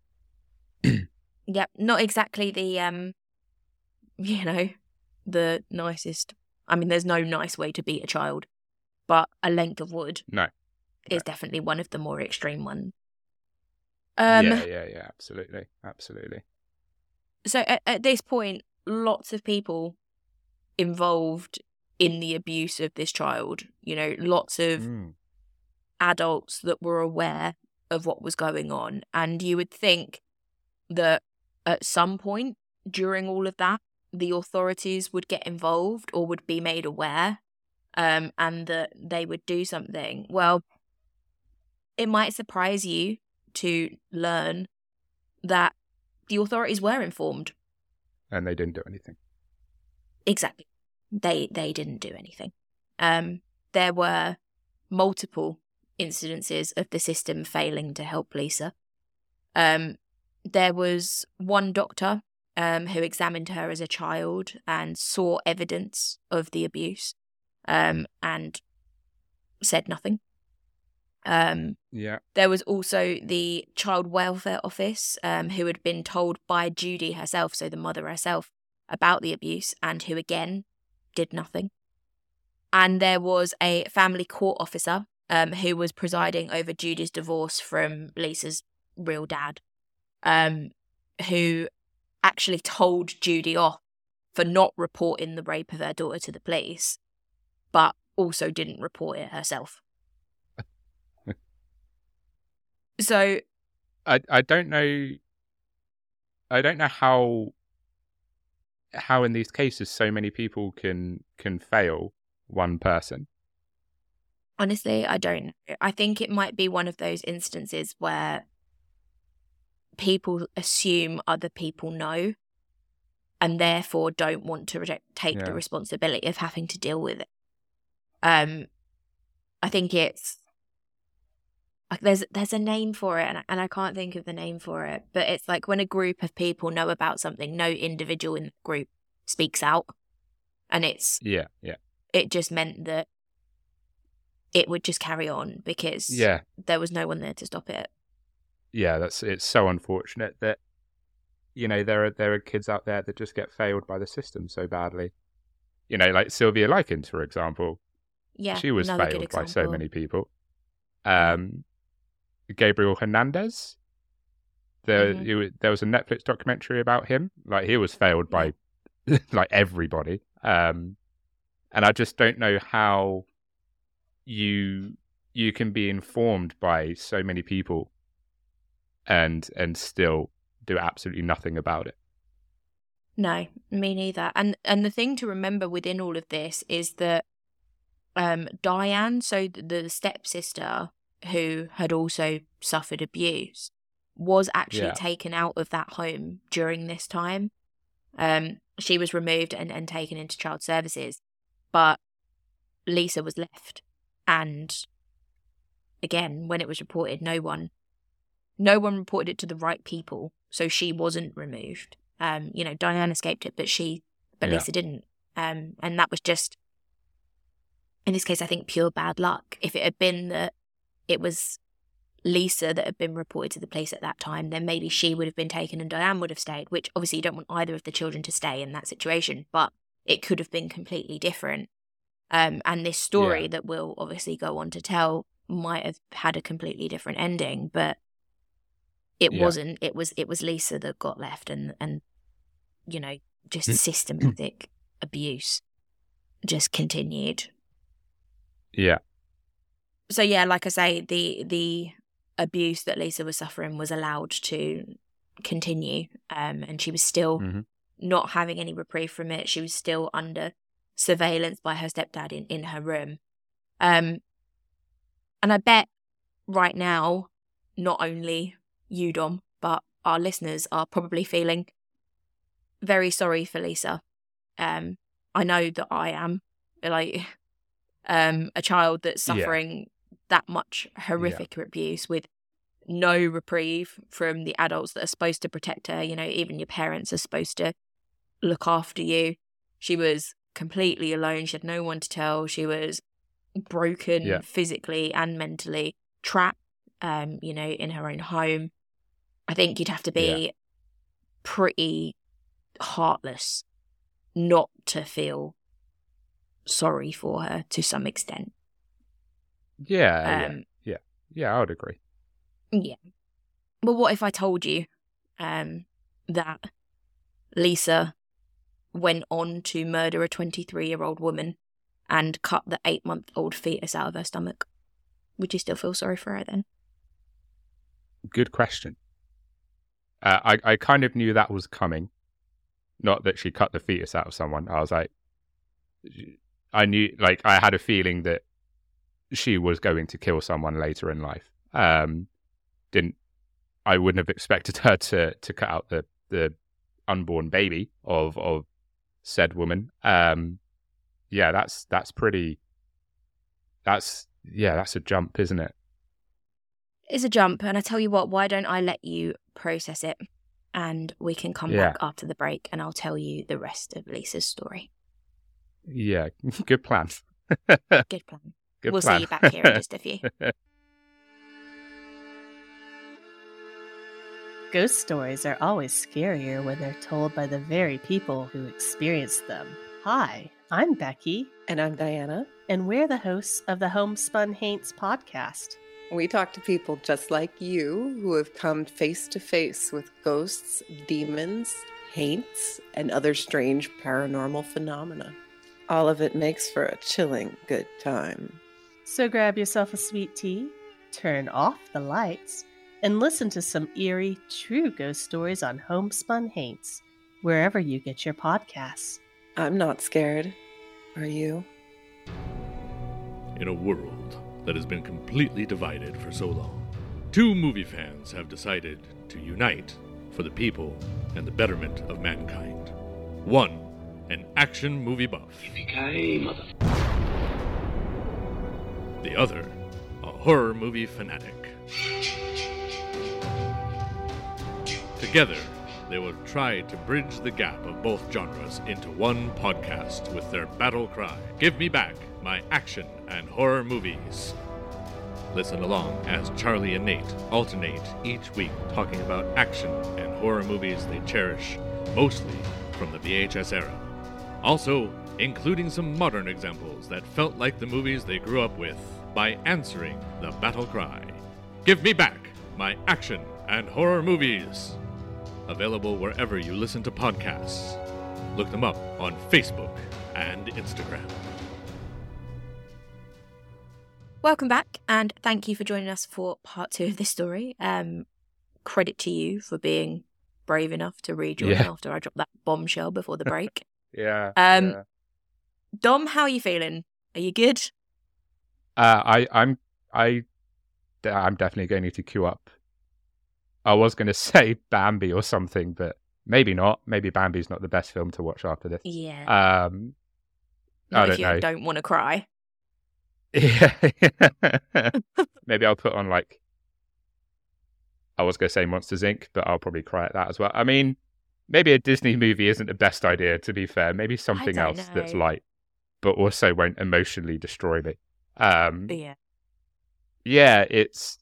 Speaker 2: Yep, not exactly the, um, you know, the nicest. I mean, there's no nice way to beat a child, but a length of wood
Speaker 3: No.
Speaker 2: is definitely one of the more extreme ones. Um,
Speaker 3: yeah, yeah, yeah. Absolutely. Absolutely.
Speaker 2: So at, at this point, lots of people involved in the abuse of this child, you know, lots of
Speaker 3: Mm.
Speaker 2: adults that were aware of what was going on. And you would think that at some point during all of that, the authorities would get involved or would be made aware. um, and that they would do something. Well, it might surprise you to learn that the authorities were informed.
Speaker 3: And they didn't do anything.
Speaker 2: Exactly. They they didn't do anything. Um, there were multiple incidences of the system failing to help Lisa. Um, there was one doctor um, who examined her as a child and saw evidence of the abuse um, and said nothing. Um,
Speaker 3: yeah.
Speaker 2: There was also the Child Welfare Office um, who had been told by Judy herself, so the mother herself, about the abuse and who again did nothing. And there was a family court officer um, who was presiding over Judy's divorce from Lisa's real dad, um, who actually told Judy off for not reporting the rape of her daughter to the police, but also didn't report it herself. So,
Speaker 3: I I don't know. I don't know how how in these cases so many people can can fail one person.
Speaker 2: Honestly, I don't know. I think it might be one of those instances where people assume other people know and therefore don't want to reject, take
Speaker 3: Yeah.
Speaker 2: the responsibility of having to deal with it. Um, I think it's like there's there's a name for it, and I, and I can't think of the name for it. But it's like when a group of people know about something, no individual in the group speaks out, and it's
Speaker 3: Yeah, yeah,
Speaker 2: it just meant that it would just carry on because
Speaker 3: yeah,
Speaker 2: there was no one there to stop it.
Speaker 3: yeah. That's it's so unfortunate that you know there are there are kids out there that just get failed by the system so badly. You know, like Sylvia Likens, for example.
Speaker 2: Yeah,
Speaker 3: She was
Speaker 2: another good
Speaker 3: failed by so
Speaker 2: example.
Speaker 3: many people. Um, Gabriel Hernandez. There,
Speaker 2: Mhm.
Speaker 3: it was- there was a Netflix documentary about him. Like he was failed by like everybody. Um, and I just don't know how you you can be informed by so many people and and still do absolutely nothing about it.
Speaker 2: No, me neither. And and the thing to remember within all of this is that um, Diane, so th- the stepsister who had also suffered abuse, was actually
Speaker 3: Yeah.
Speaker 2: taken out of that home during this time. Um, she was removed and, and taken into child services, but Lisa was left. And again, when it was reported, no one, no one reported it to the right people, so she wasn't removed. Um, you know, Diane escaped it, but she, but
Speaker 3: Yeah.
Speaker 2: Lisa didn't. Um, and that was just, in this case, I think pure bad luck. If it had been that it was Lisa that had been reported to the police at that time, then maybe she would have been taken and Diane would have stayed, which obviously you don't want either of the children to stay in that situation, but it could have been completely different. Um, and this story
Speaker 3: Yeah.
Speaker 2: that we'll obviously go on to tell might have had a completely different ending, but it
Speaker 3: Yeah.
Speaker 2: wasn't. It was it was Lisa that got left, and, and you know, just systematic abuse just continued.
Speaker 3: Yeah.
Speaker 2: So yeah, like I say, the the abuse that Lisa was suffering was allowed to continue, um, and she was still
Speaker 3: hmm
Speaker 2: not having any reprieve from it. She was still under surveillance by her stepdad in, in her room. Um, and I bet right now, not only you, Dom, but our listeners are probably feeling very sorry for Lisa. Um, I know that I am. Like, um, a child that's
Speaker 3: Yeah.
Speaker 2: suffering that much horrific abuse with no reprieve from the adults that are supposed to protect her. You know, even your parents are supposed to look after you. She was completely alone. She had no one to tell. She was broken
Speaker 3: Yeah.
Speaker 2: physically and mentally, trapped, um, you know, in her own home. I think you'd have to be pretty heartless not to feel sorry for her to some extent.
Speaker 3: Yeah.
Speaker 2: Um,
Speaker 3: yeah. Yeah. I would agree.
Speaker 2: Yeah. But what if I told you um, that Lisa went on to murder a twenty-three-year-old woman and cut the eight-month-old fetus out of her stomach? Would you still feel sorry for her then?
Speaker 3: Good question. Uh, I I kind of knew that was coming. Not that she cut the fetus out of someone. I was like, I knew, like, I had a feeling that she was going to kill someone later in life. Um, didn't I wouldn't have expected her to to cut out the the unborn baby of of said woman. Um, yeah, that's that's pretty. That's yeah, that's a jump, isn't it?
Speaker 2: It's a jump, and I tell you what, why don't I let you process it, and we can come
Speaker 3: Yeah.
Speaker 2: back after the break, and I'll tell you the rest of Lisa's story.
Speaker 3: Yeah, good plan.
Speaker 2: Good plan.
Speaker 3: Good
Speaker 2: we'll
Speaker 3: plan.
Speaker 2: see you back here in just a few.
Speaker 4: Ghost stories are always scarier when they're told by the very people who experienced them. Hi, I'm Becky,
Speaker 5: And I'm Diana.
Speaker 4: and we're the hosts of the Homespun Haints podcast.
Speaker 5: We talk to people just like you who have come face to face with ghosts, demons, haints, and other strange paranormal phenomena. All of it makes for a chilling good time.
Speaker 4: So grab yourself a sweet tea, turn off the lights, and listen to some eerie, true ghost stories on Homespun Haints, wherever you get your podcasts.
Speaker 5: I'm not scared. Are you?
Speaker 6: In a world that has been completely divided for so long, two movie fans have decided to unite for the people and the betterment of mankind. One, an action movie buff. The other, a horror movie fanatic. Together, they will try to bridge the gap of both genres into one podcast with their battle cry, "Give me back my action and horror movies." Listen along as Charlie and Nate alternate each week talking about action and horror movies they cherish, mostly from the V H S era. Also, including some modern examples that felt like the movies they grew up with by answering the battle cry, "Give me back my action and horror movies." Available wherever you listen to podcasts. Look them up on Facebook and Instagram.
Speaker 2: Welcome back, and thank you for joining us for part two of this story. Um, credit to you for being brave enough to rejoin
Speaker 3: Yeah.
Speaker 2: after I dropped that bombshell before the break.
Speaker 3: Yeah.
Speaker 2: Um,
Speaker 3: yeah.
Speaker 2: Dom, how are you feeling? Are you good?
Speaker 3: Uh, I, I'm, I, I'm definitely going to need to queue up. I was going to say Bambi or something, but maybe not. Maybe Bambi's not the best film to watch after this.
Speaker 2: Yeah.
Speaker 3: Um,
Speaker 2: Not
Speaker 3: I
Speaker 2: if
Speaker 3: don't
Speaker 2: you
Speaker 3: know.
Speaker 2: don't want to cry.
Speaker 3: Yeah. Maybe I'll put on like, I was going to say Monsters Incorporated, but I'll probably cry at that as well. I mean, maybe a Disney movie isn't the best idea, to be fair. Maybe something
Speaker 2: don't
Speaker 3: else that's
Speaker 2: know.
Speaker 3: light, but also won't emotionally destroy me. Um,
Speaker 2: Yeah.
Speaker 3: yeah, it's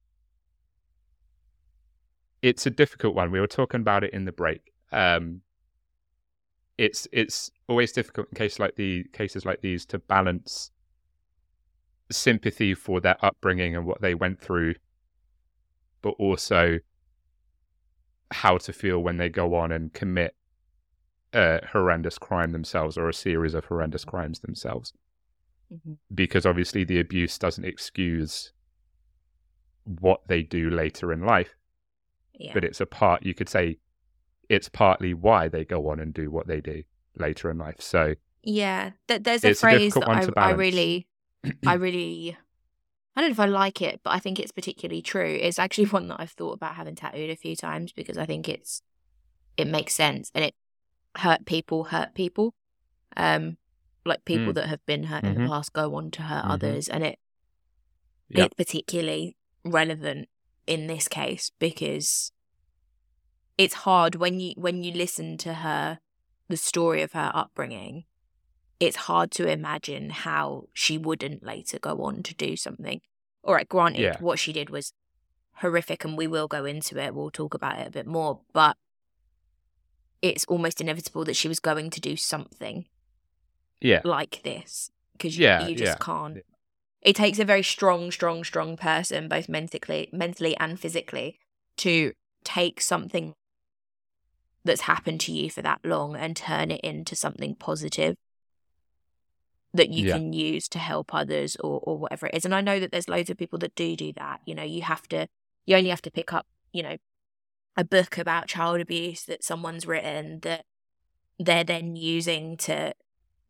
Speaker 3: it's a difficult one. We were talking about it in the break. Um, it's it's always difficult in cases like the cases like these to balance sympathy for their upbringing and what they went through, but also how to feel when they go on and commit a horrendous crime themselves or a series of horrendous crimes themselves.
Speaker 2: Mhm.
Speaker 3: Because obviously the abuse doesn't excuse what they do later in life,
Speaker 2: Yeah.
Speaker 3: but it's a part, you could say it's partly why they go on and do what they do later in life. So
Speaker 2: Yeah. Th- there's a
Speaker 3: It's a
Speaker 2: phrase
Speaker 3: difficult
Speaker 2: that
Speaker 3: one
Speaker 2: I,
Speaker 3: to
Speaker 2: I
Speaker 3: balance.
Speaker 2: really, I really, I don't know if I like it, but I think it's particularly true. It's actually one that I've thought about having tattooed a few times because I think it's, it makes sense, and it hurt people hurt people. Um, like people
Speaker 3: Mm.
Speaker 2: that have been hurt in the
Speaker 3: Mhm.
Speaker 2: past go on to hurt
Speaker 3: Mhm.
Speaker 2: others, and it
Speaker 3: Yep.
Speaker 2: it's particularly relevant in this case because it's hard when you when you listen to her, the story of her upbringing. It's hard to imagine how she wouldn't later go on to do something. All right, granted,
Speaker 3: Yeah.
Speaker 2: what she did was horrific, and we will go into it. We'll talk about it a bit more, but it's almost inevitable that she was going to do something
Speaker 3: yeah,
Speaker 2: like this because you,
Speaker 3: Yeah,
Speaker 2: you just
Speaker 3: yeah.
Speaker 2: can't. It takes a very strong, strong, strong person, both mentally, mentally and physically, to take something that's happened to you for that long and turn it into something positive that you
Speaker 3: Yeah.
Speaker 2: can use to help others or, or whatever it is. And I know that there's loads of people that do do that. You know, you have to, you only have to pick up, you know, a book about child abuse that someone's written that they're then using to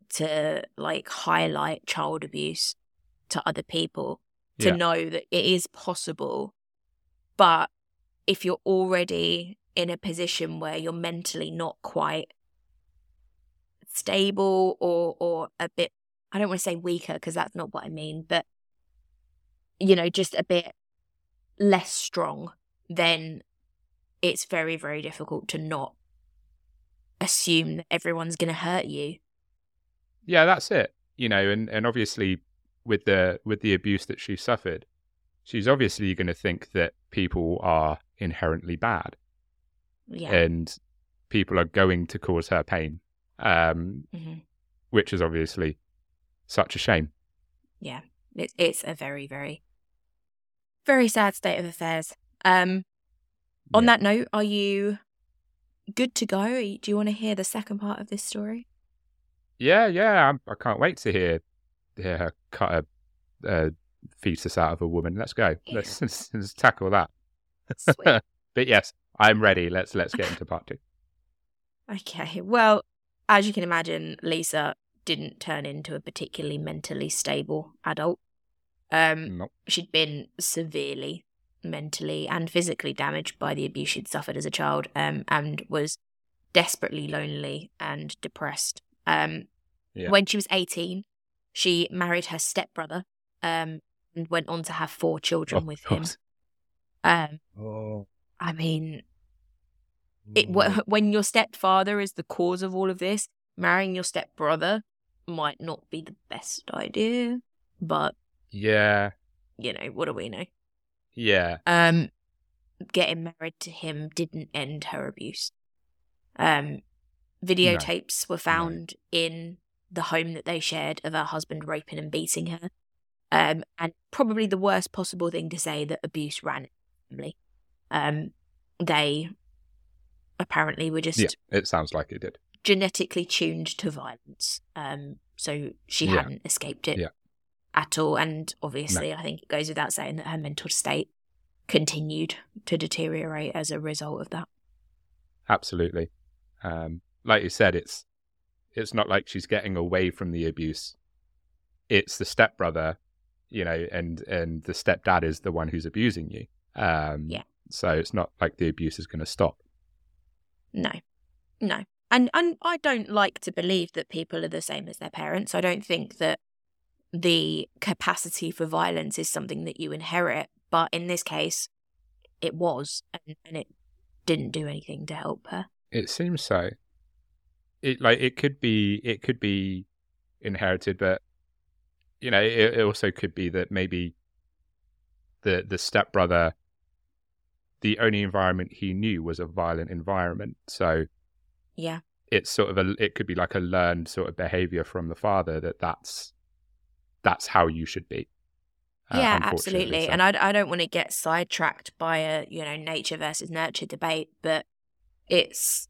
Speaker 2: to like highlight child abuse to other people, to
Speaker 3: Yeah.
Speaker 2: know that it is possible. But if you're already in a position where you're mentally not quite stable or or a bit, I don't want to say weaker because that's not what I mean, but you know, just a bit less strong, then it's very, very difficult to not assume that everyone's going to hurt you.
Speaker 3: Yeah, that's it. You know, and, and obviously with the with the abuse that she suffered, she's obviously going to think that people are inherently bad,
Speaker 2: Yeah.
Speaker 3: and people are going to cause her pain, um,
Speaker 2: Mhm.
Speaker 3: which is obviously such a shame.
Speaker 2: Yeah. It, it's a very, very, very sad state of affairs. Um, on
Speaker 3: Yeah.
Speaker 2: that note, are you good to go? Are you- Do you want to hear the second part of this story?
Speaker 3: Yeah, yeah, I'm, I can't wait to hear hear her cut a, a fetus out of a woman. Let's go. Let's, let's, let's tackle that.
Speaker 2: Sweet.
Speaker 3: But yes, I'm ready. Let's let's get into part two.
Speaker 2: Okay. Well, as you can imagine, Lisa didn't turn into a particularly mentally stable adult. Um,
Speaker 3: Nope.
Speaker 2: she'd been severely mentally and physically damaged by the abuse she'd suffered as a child, um, and was desperately lonely and depressed. Um,
Speaker 3: Yeah.
Speaker 2: When she was eighteen, she married her stepbrother, um, and went on to have four children
Speaker 3: Oh,
Speaker 2: with him.
Speaker 3: God.
Speaker 2: Um,
Speaker 3: Oh.
Speaker 2: I mean, it wh- when your stepfather is the cause of all of this, marrying your stepbrother might not be the best idea, but
Speaker 3: Yeah,
Speaker 2: you know, what do we know?
Speaker 3: yeah,
Speaker 2: Um, getting married to him didn't end her abuse. Um, videotapes were found in the home that they shared of her husband raping and beating her. Um, and probably the worst possible thing to say, that abuse ran in the family. Um, they apparently were just
Speaker 3: yeah. It sounds like it did.
Speaker 2: genetically tuned to violence. Um, so she
Speaker 3: Yeah.
Speaker 2: hadn't escaped it
Speaker 3: Yeah.
Speaker 2: at all. And obviously, I think it goes without saying that her mental state continued to deteriorate as a result of that.
Speaker 3: Absolutely. Um, like you said, it's it's not like she's getting away from the abuse. It's the stepbrother, you know, and and the stepdad is the one who's abusing you. Um,
Speaker 2: Yeah.
Speaker 3: So it's not like the abuse is going to stop.
Speaker 2: No, no. And and I don't like to believe that people are the same as their parents. I don't think that the capacity for violence is something that you inherit. But in this case, it was, and, and it didn't do anything to help her.
Speaker 3: It seems so. It like it could be it could be inherited, but you know, it, it also could be that maybe the the stepbrother, the only environment he knew was a violent environment. So
Speaker 2: Yeah.
Speaker 3: it's sort of a it could be like a learned sort of behavior from the father that that's that's how you should be. Uh,
Speaker 2: Yeah,
Speaker 3: unfortunately.
Speaker 2: absolutely.
Speaker 3: So-
Speaker 2: And I, I don't want to get sidetracked by a, you know, nature versus nurture debate, but it's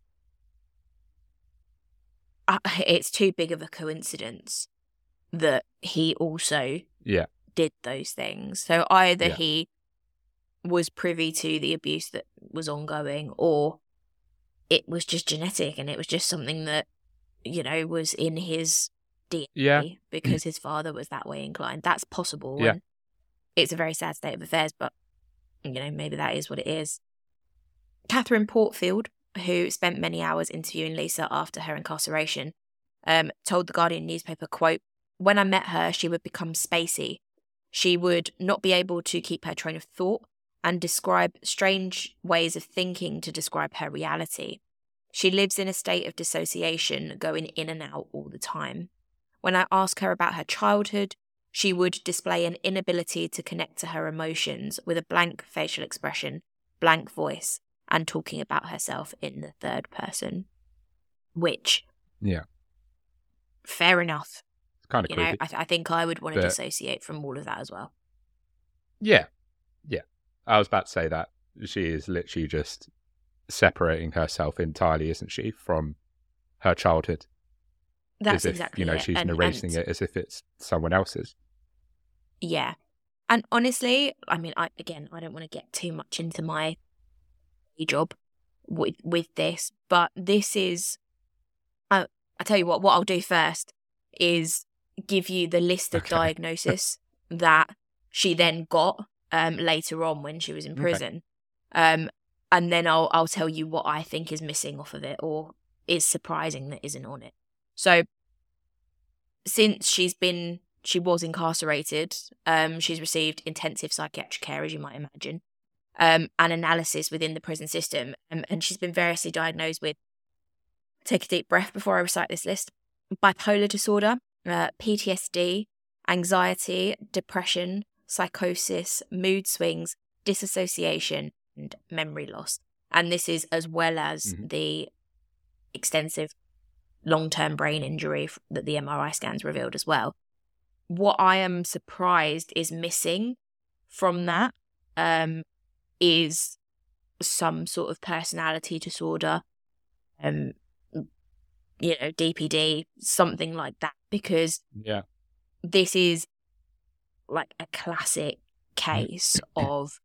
Speaker 2: uh, it's too big of a coincidence that he also
Speaker 3: yeah,
Speaker 2: did those things. So either
Speaker 3: Yeah.
Speaker 2: he was privy to the abuse that was ongoing, or it was just genetic and it was just something that, you know, was in his D N A
Speaker 3: yeah,
Speaker 2: because his father was that way inclined. That's possible.
Speaker 3: Yeah.
Speaker 2: And it's a very sad state of affairs, but, you know, maybe that is what it is. Catherine Portfield, who spent many hours interviewing Lisa after her incarceration, um, told the Guardian newspaper, quote, "When I met her, she would become spacey. She would not be able to keep her train of thought and describe strange ways of thinking to describe her reality. She lives in a state of dissociation, going in and out all the time. When I ask her about her childhood, she would display an inability to connect to her emotions, with a blank facial expression, blank voice, and talking about herself in the third person." Which,
Speaker 3: yeah.
Speaker 2: fair enough.
Speaker 3: It's kind of
Speaker 2: You
Speaker 3: creepy.
Speaker 2: know, I, th- I think I would want to
Speaker 3: But-
Speaker 2: dissociate from all of that as well.
Speaker 3: Yeah, yeah. I was about to say that she is literally just separating herself entirely, isn't she, from her childhood?
Speaker 2: That's
Speaker 3: as if,
Speaker 2: exactly
Speaker 3: you know,
Speaker 2: it.
Speaker 3: she's
Speaker 2: And-
Speaker 3: erasing
Speaker 2: and-
Speaker 3: it as if it's someone else's.
Speaker 2: Yeah. And honestly, I mean, I again, I don't want to get too much into my job with with this, but this is, uh, I tell you what, what I'll do first is give you the list of
Speaker 3: Okay.
Speaker 2: diagnosis that she then got um, later on when she was in
Speaker 3: Okay.
Speaker 2: prison. Um, and then I'll I'll tell you what I think is missing off of it or is surprising that isn't on it. So since she's been, she was incarcerated, um, she's received intensive psychiatric care, as you might imagine, um, and analysis within the prison system. Um, and she's been variously diagnosed with, take a deep breath before I recite this list, bipolar disorder, uh, P T S D, anxiety, depression, psychosis, mood swings, disassociation, and memory loss. And this is as well as
Speaker 3: Mm-hmm.
Speaker 2: the extensive long-term brain injury f- that the M R I scans revealed as well. What I am surprised is missing from that um, is some sort of personality disorder, um, you know, D P D, something like that, because
Speaker 3: Yeah.
Speaker 2: this is like a classic case of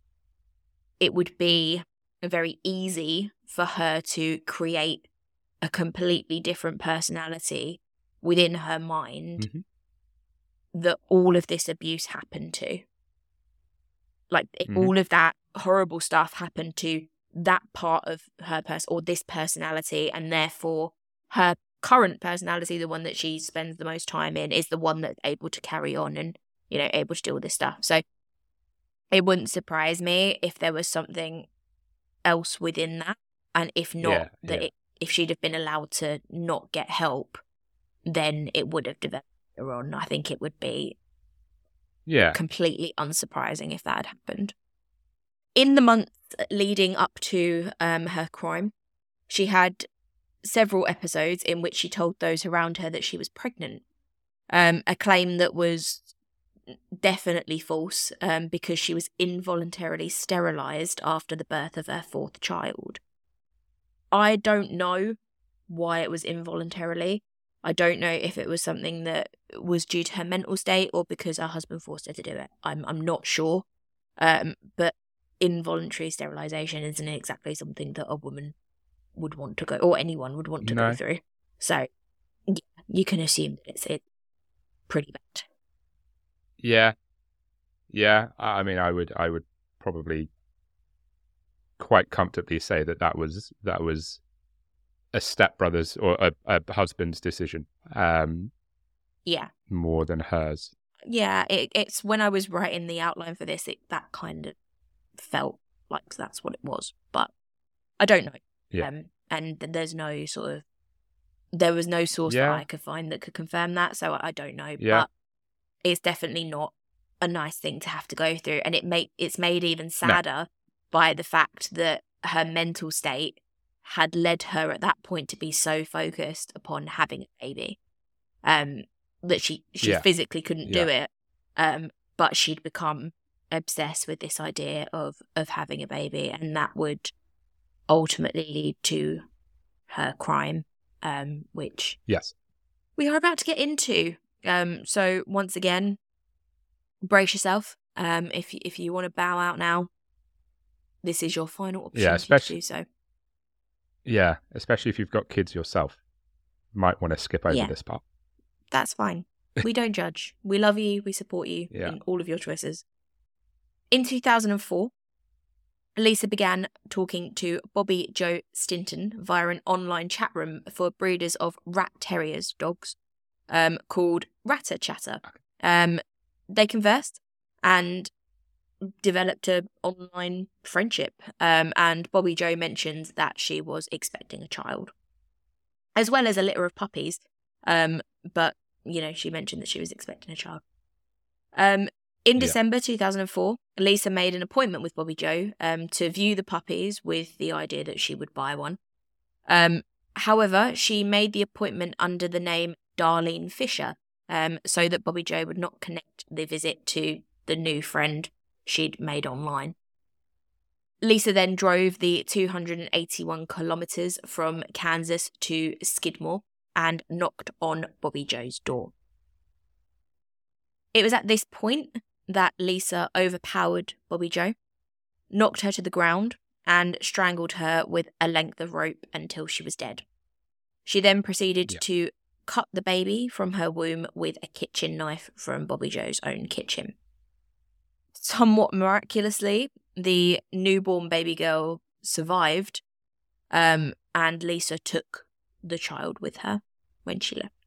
Speaker 2: it would be very easy for her to create a completely different personality within her mind
Speaker 3: Mhm.
Speaker 2: that all of this abuse happened to. Like it-
Speaker 3: Mhm.
Speaker 2: all of that horrible stuff happened to that part of her person or this personality, and therefore her current personality, the one that she spends the most time in, is the one that's able to carry on and, you know, able to do all this stuff. So it wouldn't surprise me if there was something else within that, and if not,
Speaker 3: Yeah,
Speaker 2: that
Speaker 3: yeah.
Speaker 2: it, if she'd have been allowed to not get help, then it would have developed later on. I think it would be
Speaker 3: Yeah.
Speaker 2: completely unsurprising if that had happened. In the months leading up to um, her crime, she had several episodes in which she told those around her that she was pregnant, um, a claim that was definitely false um, because she was involuntarily sterilised after the birth of her fourth child. I don't know why it was involuntarily. I don't know if it was something that was due to her mental state or because her husband forced her to do it. I'm I'm not sure. Um, but involuntary sterilisation isn't exactly something that a woman would want to go, or anyone would want to
Speaker 3: No.
Speaker 2: go through. So yeah, you can assume that it's it's pretty bad.
Speaker 3: Yeah. Yeah. I I mean, I would, I would probably quite comfortably say that that was that was a stepbrother's or a, a husband's decision, um,
Speaker 2: Yeah.
Speaker 3: more than hers.
Speaker 2: Yeah, it, it's when I was writing the outline for this, it that kind of felt like that's what it was, but I don't know.
Speaker 3: Yeah.
Speaker 2: Um, and th- there's no sort of, there was no source
Speaker 3: Yeah.
Speaker 2: that I could find that could confirm that, so I, I don't know.
Speaker 3: Yeah.
Speaker 2: But it's definitely not a nice thing to have to go through, and it make it's made even sadder by the fact that her mental state had led her at that point to be so focused upon having a baby, um, that she she
Speaker 3: Yeah.
Speaker 2: physically couldn't do
Speaker 3: Yeah.
Speaker 2: it, um, but she'd become obsessed with this idea of of having a baby, and that would ultimately lead to her crime, um, which
Speaker 3: Yes.
Speaker 2: we are about to get into. Um, so once again, brace yourself. Um, if if you want to bow out now, this is your final opportunity
Speaker 3: especially-
Speaker 2: to do so.
Speaker 3: Yeah. Especially if you've got kids yourself, might want to skip over
Speaker 2: Yeah.
Speaker 3: this part.
Speaker 2: That's fine. We don't judge. We love you. We support you
Speaker 3: Yeah.
Speaker 2: in all of your choices. In two thousand four, Lisa began talking to Bobby Joe Stinton via an online chat room for breeders of rat terriers dogs, um, called Ratter Chatter. Um, they conversed and developed a online friendship. Um, and Bobby Joe mentioned that she was expecting a child, as well as a litter of puppies. Um, but you know, she mentioned that she was expecting a child. Um, in
Speaker 3: Yeah.
Speaker 2: December two thousand four, Lisa made an appointment with Bobby Joe um, to view the puppies with the idea that she would buy one. Um, however, she made the appointment under the name Darlene Fisher, um, so that Bobby Joe would not connect the visit to the new friend she'd made online. Lisa then drove the two hundred eighty-one kilometres from Kansas to Skidmore and knocked on Bobby Joe's door. It was at this point that Lisa overpowered Bobby Joe, knocked her to the ground, and strangled her with a length of rope until she was dead. She then proceeded
Speaker 3: Yeah.
Speaker 2: to cut the baby from her womb with a kitchen knife from Bobby Joe's own kitchen. Somewhat miraculously, the newborn baby girl survived, um, and Lisa took the child with her when she left.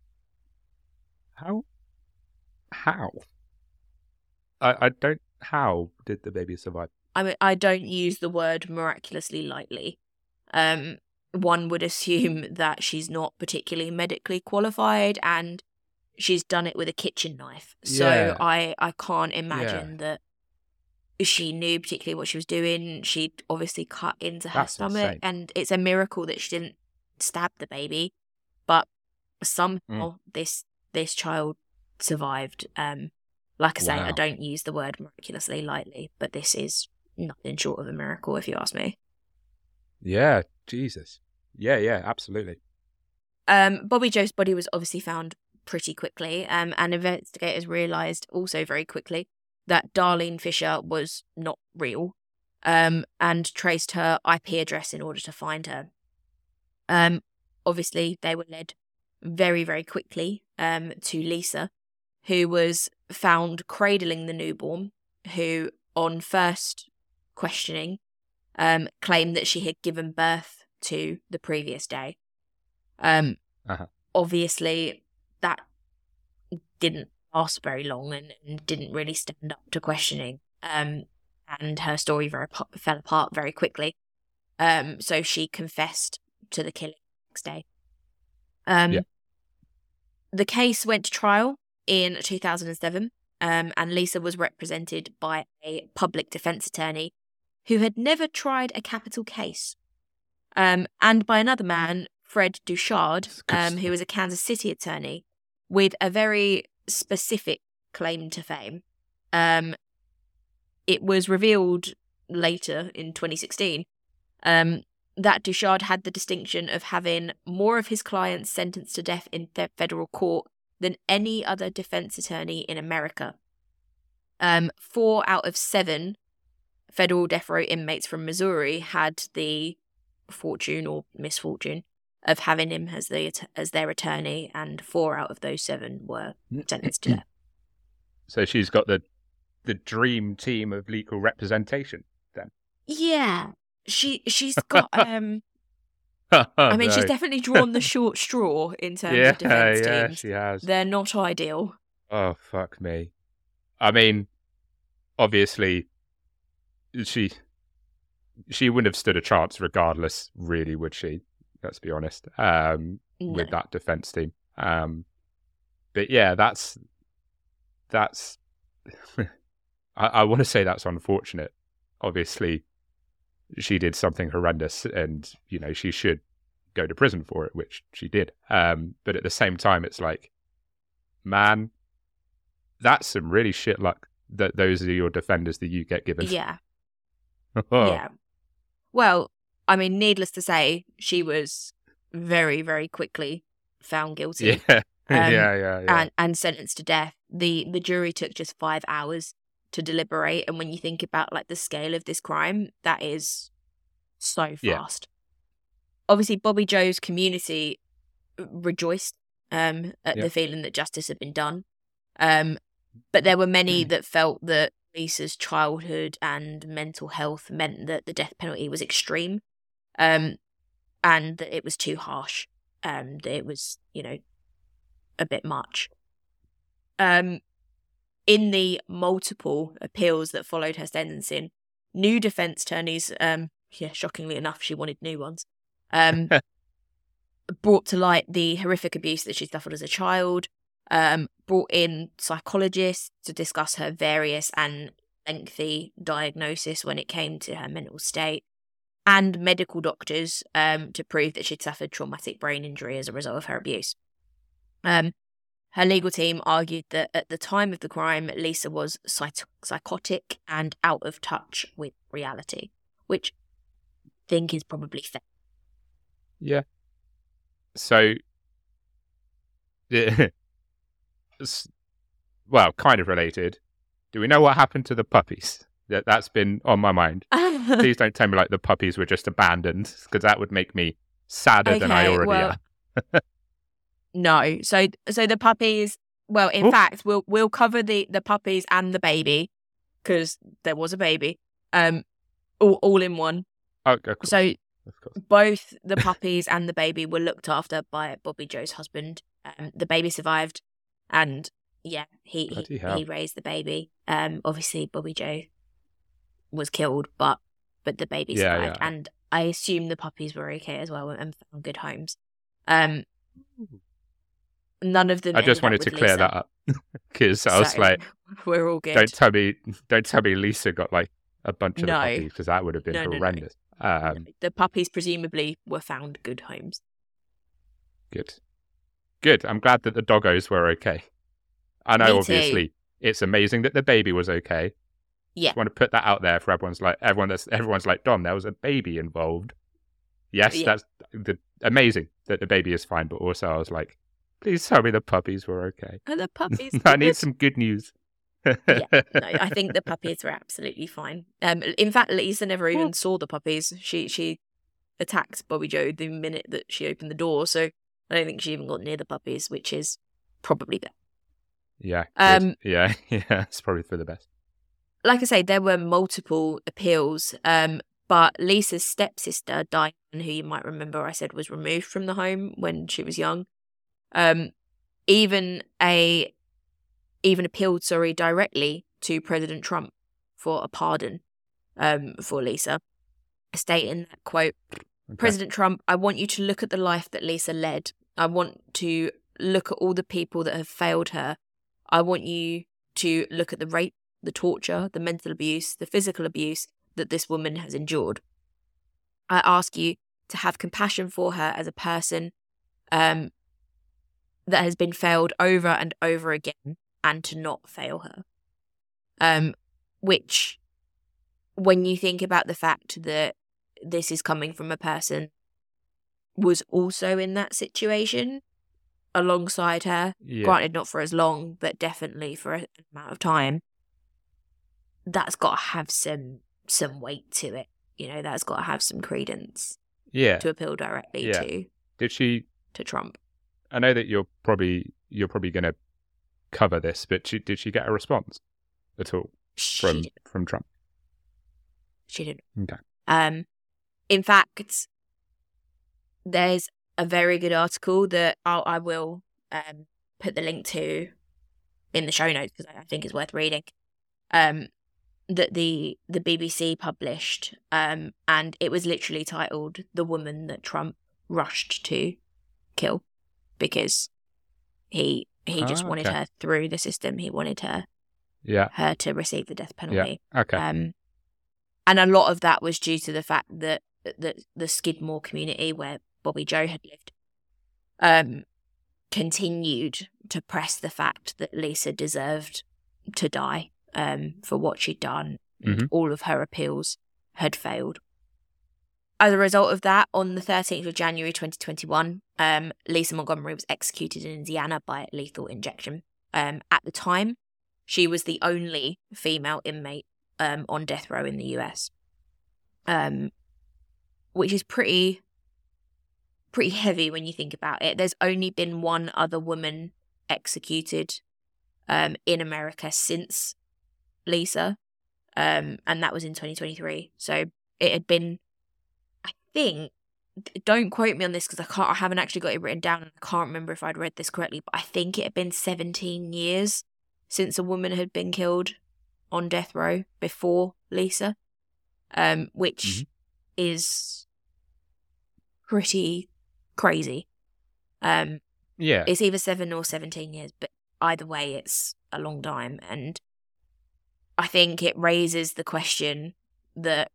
Speaker 3: How? How? I, I don't... How did the baby survive?
Speaker 2: I mean, I don't use the word miraculously lightly. Um, one would assume that she's not particularly medically qualified and she's done it with a kitchen knife. So
Speaker 3: Yeah.
Speaker 2: I, I can't imagine that she knew particularly what she was doing. She'd obviously cut into her
Speaker 3: That's
Speaker 2: stomach,
Speaker 3: insane.
Speaker 2: and it's a miracle that she didn't stab the baby. But somehow
Speaker 3: Mm.
Speaker 2: this this child survived. Um, like I say, I
Speaker 3: Wow.
Speaker 2: don't use the word miraculously lightly, but this is nothing short of a miracle, if you ask me.
Speaker 3: Yeah, Jesus. Yeah, yeah, absolutely.
Speaker 2: Um, Bobby Joe's body was obviously found pretty quickly, um, and investigators realised also very quickly that Darlene Fisher was not real, um, and traced her I P address in order to find her. Um, obviously, they were led very, very quickly um, to Lisa, who was found cradling the newborn, who, on first questioning, um, claimed that she had given birth to the previous day. Um,
Speaker 3: Uh-huh.
Speaker 2: Obviously, that didn't last very long and, and didn't really stand up to questioning. Um, and her story very po- fell apart very quickly. Um, so she confessed to the killing the next day. Um,
Speaker 3: Yeah.
Speaker 2: The case went to trial in two thousand seven, um, and Lisa was represented by a public defense attorney who had never tried a capital case, um, and by another man, Fred Duchard, um, who was a Kansas City attorney with a very specific claim to fame. Um, it was revealed later in twenty sixteen um, that Duchard had the distinction of having more of his clients sentenced to death in fe- federal court than any other defense attorney in America. Um, four out of seven federal death row inmates from Missouri had the fortune or misfortune of having him as the as their attorney, and four out of those seven were sentenced to death.
Speaker 3: So she's got the the dream team of legal representation then.
Speaker 2: Yeah, she she's got. um I mean, she's definitely drawn the short straw in terms
Speaker 3: yeah,
Speaker 2: of defense
Speaker 3: yeah,
Speaker 2: teams.
Speaker 3: she has.
Speaker 2: They're not ideal.
Speaker 3: Oh, fuck me. I mean, obviously, she she wouldn't have stood a chance regardless, really, would she? Let's be honest, um,
Speaker 2: No.
Speaker 3: with that defense team. Um, but yeah, that's, that's, I, I want to say that's unfortunate. Obviously, she did something horrendous and, you know, she should go to prison for it, which she did. Um, but at the same time, it's like, man, that's some really shit luck that those are your defenders that you get given.
Speaker 2: Yeah,
Speaker 3: Oh.
Speaker 2: yeah. Well, I mean, needless to say, she was very, very quickly found guilty.
Speaker 3: Yeah.
Speaker 2: Um,
Speaker 3: yeah, yeah, yeah.
Speaker 2: and, and sentenced to death. The the jury took just five hours to deliberate, and when you think about like the scale of this crime, that is so
Speaker 3: Yeah.
Speaker 2: fast. Obviously, Bobby Joe's community rejoiced um, at
Speaker 3: Yeah.
Speaker 2: the feeling that justice had been done, um, but there were many that felt that Lisa's childhood and mental health meant that the death penalty was extreme, um, and that it was too harsh, um, that it was, you know, a bit much. Um, in the multiple appeals that followed her sentencing, new defense attorneys, um, yeah, shockingly enough, she wanted new ones, um, brought to light the horrific abuse that she suffered as a child, um, brought in psychologists to discuss her various and lengthy diagnosis when it came to her mental state, and medical doctors um, to prove that she'd suffered traumatic brain injury as a result of her abuse. Um, her legal team argued that at the time of the crime, Lisa was psych- psychotic and out of touch with reality, which I think is probably fair.
Speaker 3: Yeah. So, yeah, s- well, kind of related. Do we know what happened to the puppies? That that's been on my mind. Please don't tell me like the puppies were just abandoned, because that would make me sadder than I
Speaker 2: Okay,
Speaker 3: already
Speaker 2: well,
Speaker 3: am.
Speaker 2: No. So so the puppies, well, in
Speaker 3: Oh.
Speaker 2: fact, we'll we'll cover the, the puppies and the baby, because there was a baby, um, all, all in one.
Speaker 3: Oh, of course.
Speaker 2: So
Speaker 3: Of course.
Speaker 2: both the puppies and the baby were looked after by Bobby Joe's husband. Um, the baby survived, and yeah, he
Speaker 3: Bloody
Speaker 2: he,
Speaker 3: hell.
Speaker 2: he raised the baby. Um, obviously Bobby Joe was killed, but but the baby
Speaker 3: Yeah,
Speaker 2: survived,
Speaker 3: yeah.
Speaker 2: and I assume the puppies were okay as well and found good homes. Um, none of them.
Speaker 3: I just
Speaker 2: ended up
Speaker 3: wanted to
Speaker 2: with
Speaker 3: clear
Speaker 2: Lisa,
Speaker 3: that up because I was
Speaker 2: so
Speaker 3: like,
Speaker 2: we're all good.
Speaker 3: don't tell me, don't tell me Lisa got like a bunch of
Speaker 2: No.
Speaker 3: the puppies because that would have been
Speaker 2: No, no, no.
Speaker 3: horrendous. Um,
Speaker 2: The puppies presumably were found good homes.
Speaker 3: Good, good. I'm glad that the doggos were okay. I know,
Speaker 2: Me too.
Speaker 3: obviously, it's amazing that the baby was okay.
Speaker 2: Yeah.
Speaker 3: Just want to put that out there for everyone's like everyone that's everyone's like, Dom, there was a baby involved. Yes,
Speaker 2: Yeah.
Speaker 3: that's the, amazing that the baby is fine, but also I was like, please tell me the puppies were okay.
Speaker 2: And the puppies.
Speaker 3: I
Speaker 2: were
Speaker 3: need
Speaker 2: good.
Speaker 3: some good news.
Speaker 2: Yeah, no, I think the puppies were absolutely fine. Um, in fact, Lisa never even saw the puppies. She she attacked Bobby Joe the minute that she opened the door, so I don't think she even got near the puppies, which is probably better.
Speaker 3: Yeah. good.
Speaker 2: Um,
Speaker 3: yeah. Yeah. It's probably for the best.
Speaker 2: Like I say, there were multiple appeals, um, but Lisa's stepsister, Diane, who you might remember I said was removed from the home when she was young, um, even a even appealed, sorry, directly to President Trump for a pardon um, for Lisa, stating that, quote,
Speaker 3: Okay.
Speaker 2: President Trump, I want you to look at the life that Lisa led. I want to look at all the people that have failed her. I want you to look at the rape, the torture, the mental abuse, the physical abuse that this woman has endured. I ask you to have compassion for her as a person um, that has been failed over and over again, and to not fail her. Um, which, when you think about the fact that this is coming from a person was also in that situation alongside her,
Speaker 3: Yeah.
Speaker 2: granted not for as long, but definitely for an amount of time, that's got to have some some weight to it. You know, that's got to have some credence
Speaker 3: Yeah.
Speaker 2: to appeal directly
Speaker 3: Yeah.
Speaker 2: to
Speaker 3: Did she?
Speaker 2: to Trump.
Speaker 3: I know that you're probably you're probably going to cover this, but she, did she get a response at all
Speaker 2: She
Speaker 3: from
Speaker 2: didn't.
Speaker 3: from Trump?
Speaker 2: She didn't.
Speaker 3: Okay.
Speaker 2: Um, in fact, there's a very good article that I'll, I will um, put the link to in the show notes because I think it's worth reading. Um, that the the B B C published, um, and it was literally titled "The Woman That Trump Rushed to Kill," because he he just
Speaker 3: Ah,
Speaker 2: wanted
Speaker 3: okay.
Speaker 2: her through the system. He wanted her
Speaker 3: Yeah.
Speaker 2: her to receive the death penalty.
Speaker 3: Okay.
Speaker 2: Um, and a lot of that was due to the fact that that the Skidmore community where Bobby Joe had lived um, continued to press the fact that Lisa deserved to die um, for what she'd done. And
Speaker 3: Mhm.
Speaker 2: all of her appeals had failed. As a result of that, on the thirteenth of January twenty twenty-one, um, Lisa Montgomery was executed in Indiana by lethal injection. Um, at the time, she was the only female inmate um, on death row in the U S, um, which is pretty, pretty heavy when you think about it. There's only been one other woman executed um, in America since Lisa, um, and that was in twenty twenty-three. So it had been, I think, don't quote me on this because I can't, I haven't actually got it written down and I can't remember if I'd read this correctly, but I think it had been seventeen years since a woman had been killed on death row before Lisa, um, which
Speaker 3: Mhm.
Speaker 2: is pretty crazy. Um,
Speaker 3: Yeah.
Speaker 2: it's either seven or seventeen years, but either way, it's a long time. And I think it raises the question that,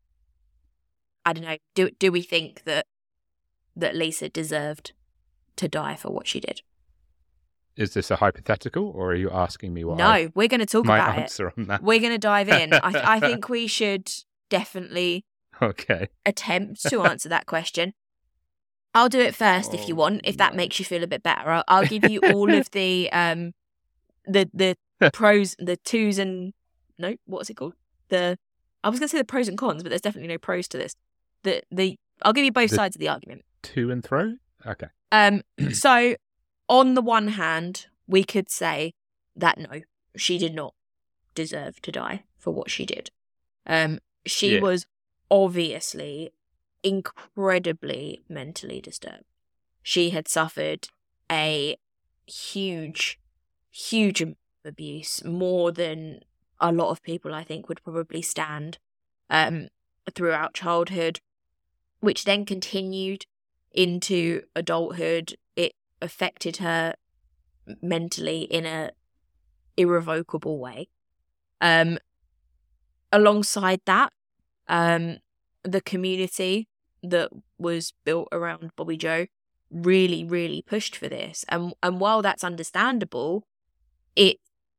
Speaker 2: I don't know, do do we think that that Lisa deserved to die for what she did?
Speaker 3: Is this a hypothetical, or are you asking me what
Speaker 2: No,
Speaker 3: I,
Speaker 2: we're going to talk
Speaker 3: my
Speaker 2: about it.
Speaker 3: answer on that?
Speaker 2: We're going to dive in. I, I think we should definitely
Speaker 3: Okay.
Speaker 2: attempt to answer that question. I'll do it first if you
Speaker 3: Oh,
Speaker 2: want, if that
Speaker 3: no.
Speaker 2: makes you feel a bit better. I'll, I'll give you all of the um, the the pros, the twos and no, what's it called? The I was going to say the pros and cons, but there's definitely no pros to this. The the I'll give you both
Speaker 3: The-
Speaker 2: sides of the argument.
Speaker 3: To and fro? Okay.
Speaker 2: Um, so on the one hand, we could say that no, she did not deserve to die for what she did. Um, she
Speaker 3: Yeah.
Speaker 2: was obviously incredibly mentally disturbed. She had suffered a huge, huge amount of abuse, more than a lot of people, I think, would probably stand um, throughout childhood, which then continued into adulthood. It affected her mentally in a irrevocable way. Um, alongside that, um, the community that was built around Bobby Joe really, really pushed for this. And and while that's understandable, it,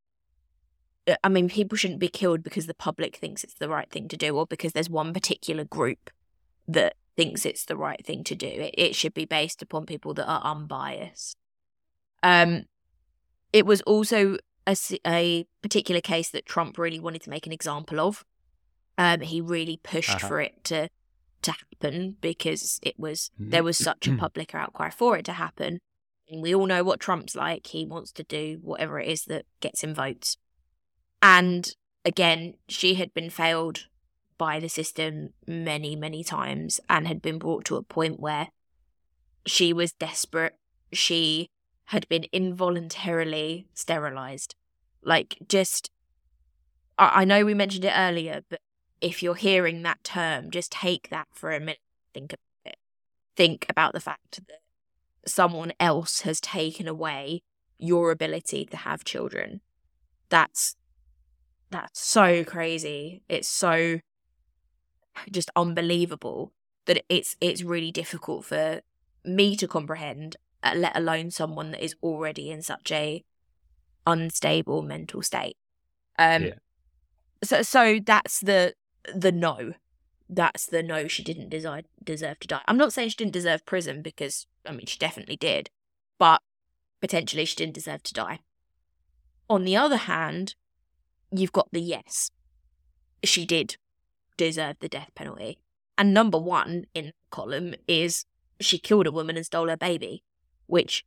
Speaker 2: I mean, people shouldn't be killed because the public thinks it's the right thing to do, or because there's one particular group that thinks it's the right thing to do. It, it should be based upon people that are unbiased. Um, it was also a, a particular case that Trump really wanted to make an example of. Um, he really pushed
Speaker 3: Uh-huh.
Speaker 2: for it to to happen because it was there was such a public outcry for it to happen. And we all know what Trump's like. He wants to do whatever it is that gets him votes. And again, she had been failed by the system many, many times and had been brought to a point where she was desperate. She had been involuntarily sterilized. Like, just, I, I know we mentioned it earlier, but if you're hearing that term, just take that for a minute. Think about it. Think about the fact that someone else has taken away your ability to have children. That's that's so crazy. It's so just unbelievable that it's it's really difficult for me to comprehend, uh, let alone someone that is already in such a unstable mental state. Um,
Speaker 3: Yeah.
Speaker 2: So so that's the the no. That's the no, she didn't deserve, deserve to die. I'm not saying she didn't deserve prison because, I mean, she definitely did. But potentially she didn't deserve to die. On the other hand, you've got the yes. She did deserve the death penalty. And number one in the column is she killed a woman and stole her baby. Which,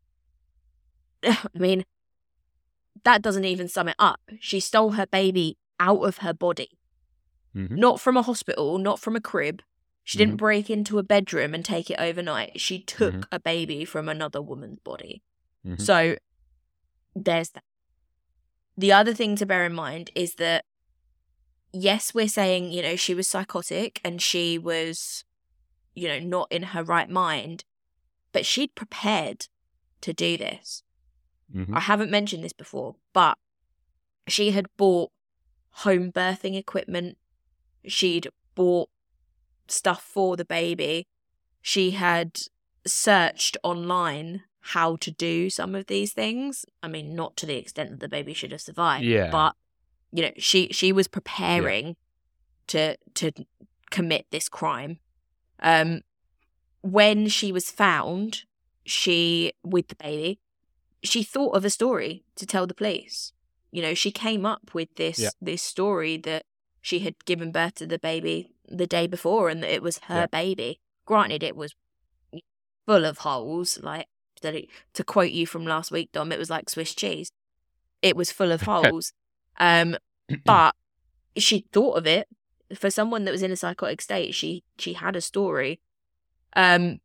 Speaker 2: I mean, that doesn't even sum it up. She stole her baby out of her body.
Speaker 3: Mhm.
Speaker 2: Not from a hospital, not from a crib. She didn't
Speaker 3: Mhm.
Speaker 2: break into a bedroom and take it overnight. She took
Speaker 3: Mhm.
Speaker 2: a baby from another woman's body.
Speaker 3: Mhm.
Speaker 2: So there's that. The other thing to bear in mind is that, yes, we're saying, you know, she was psychotic and she was, you know, not in her right mind, but she'd prepared to do this.
Speaker 3: Mhm.
Speaker 2: I haven't mentioned this before, but she had bought home birthing equipment. She'd bought stuff for the baby. She had searched online how to do some of these things. I mean, not to the extent that the baby should have survived.
Speaker 3: Yeah.
Speaker 2: But, you know, she, she was preparing to to commit this crime. Um, when she was found, she, with the baby, she thought of a story to tell the police. You know, she came up with this
Speaker 3: Yeah.
Speaker 2: this story that she had given birth to the baby the day before and that it was her
Speaker 3: Yeah.
Speaker 2: baby. Granted, it was full of holes. Like, that it, to quote you from last week, Dom, it was like Swiss cheese. It was full of holes. Um, but she thought of it. For someone that was in a psychotic state, she she had a story. Um,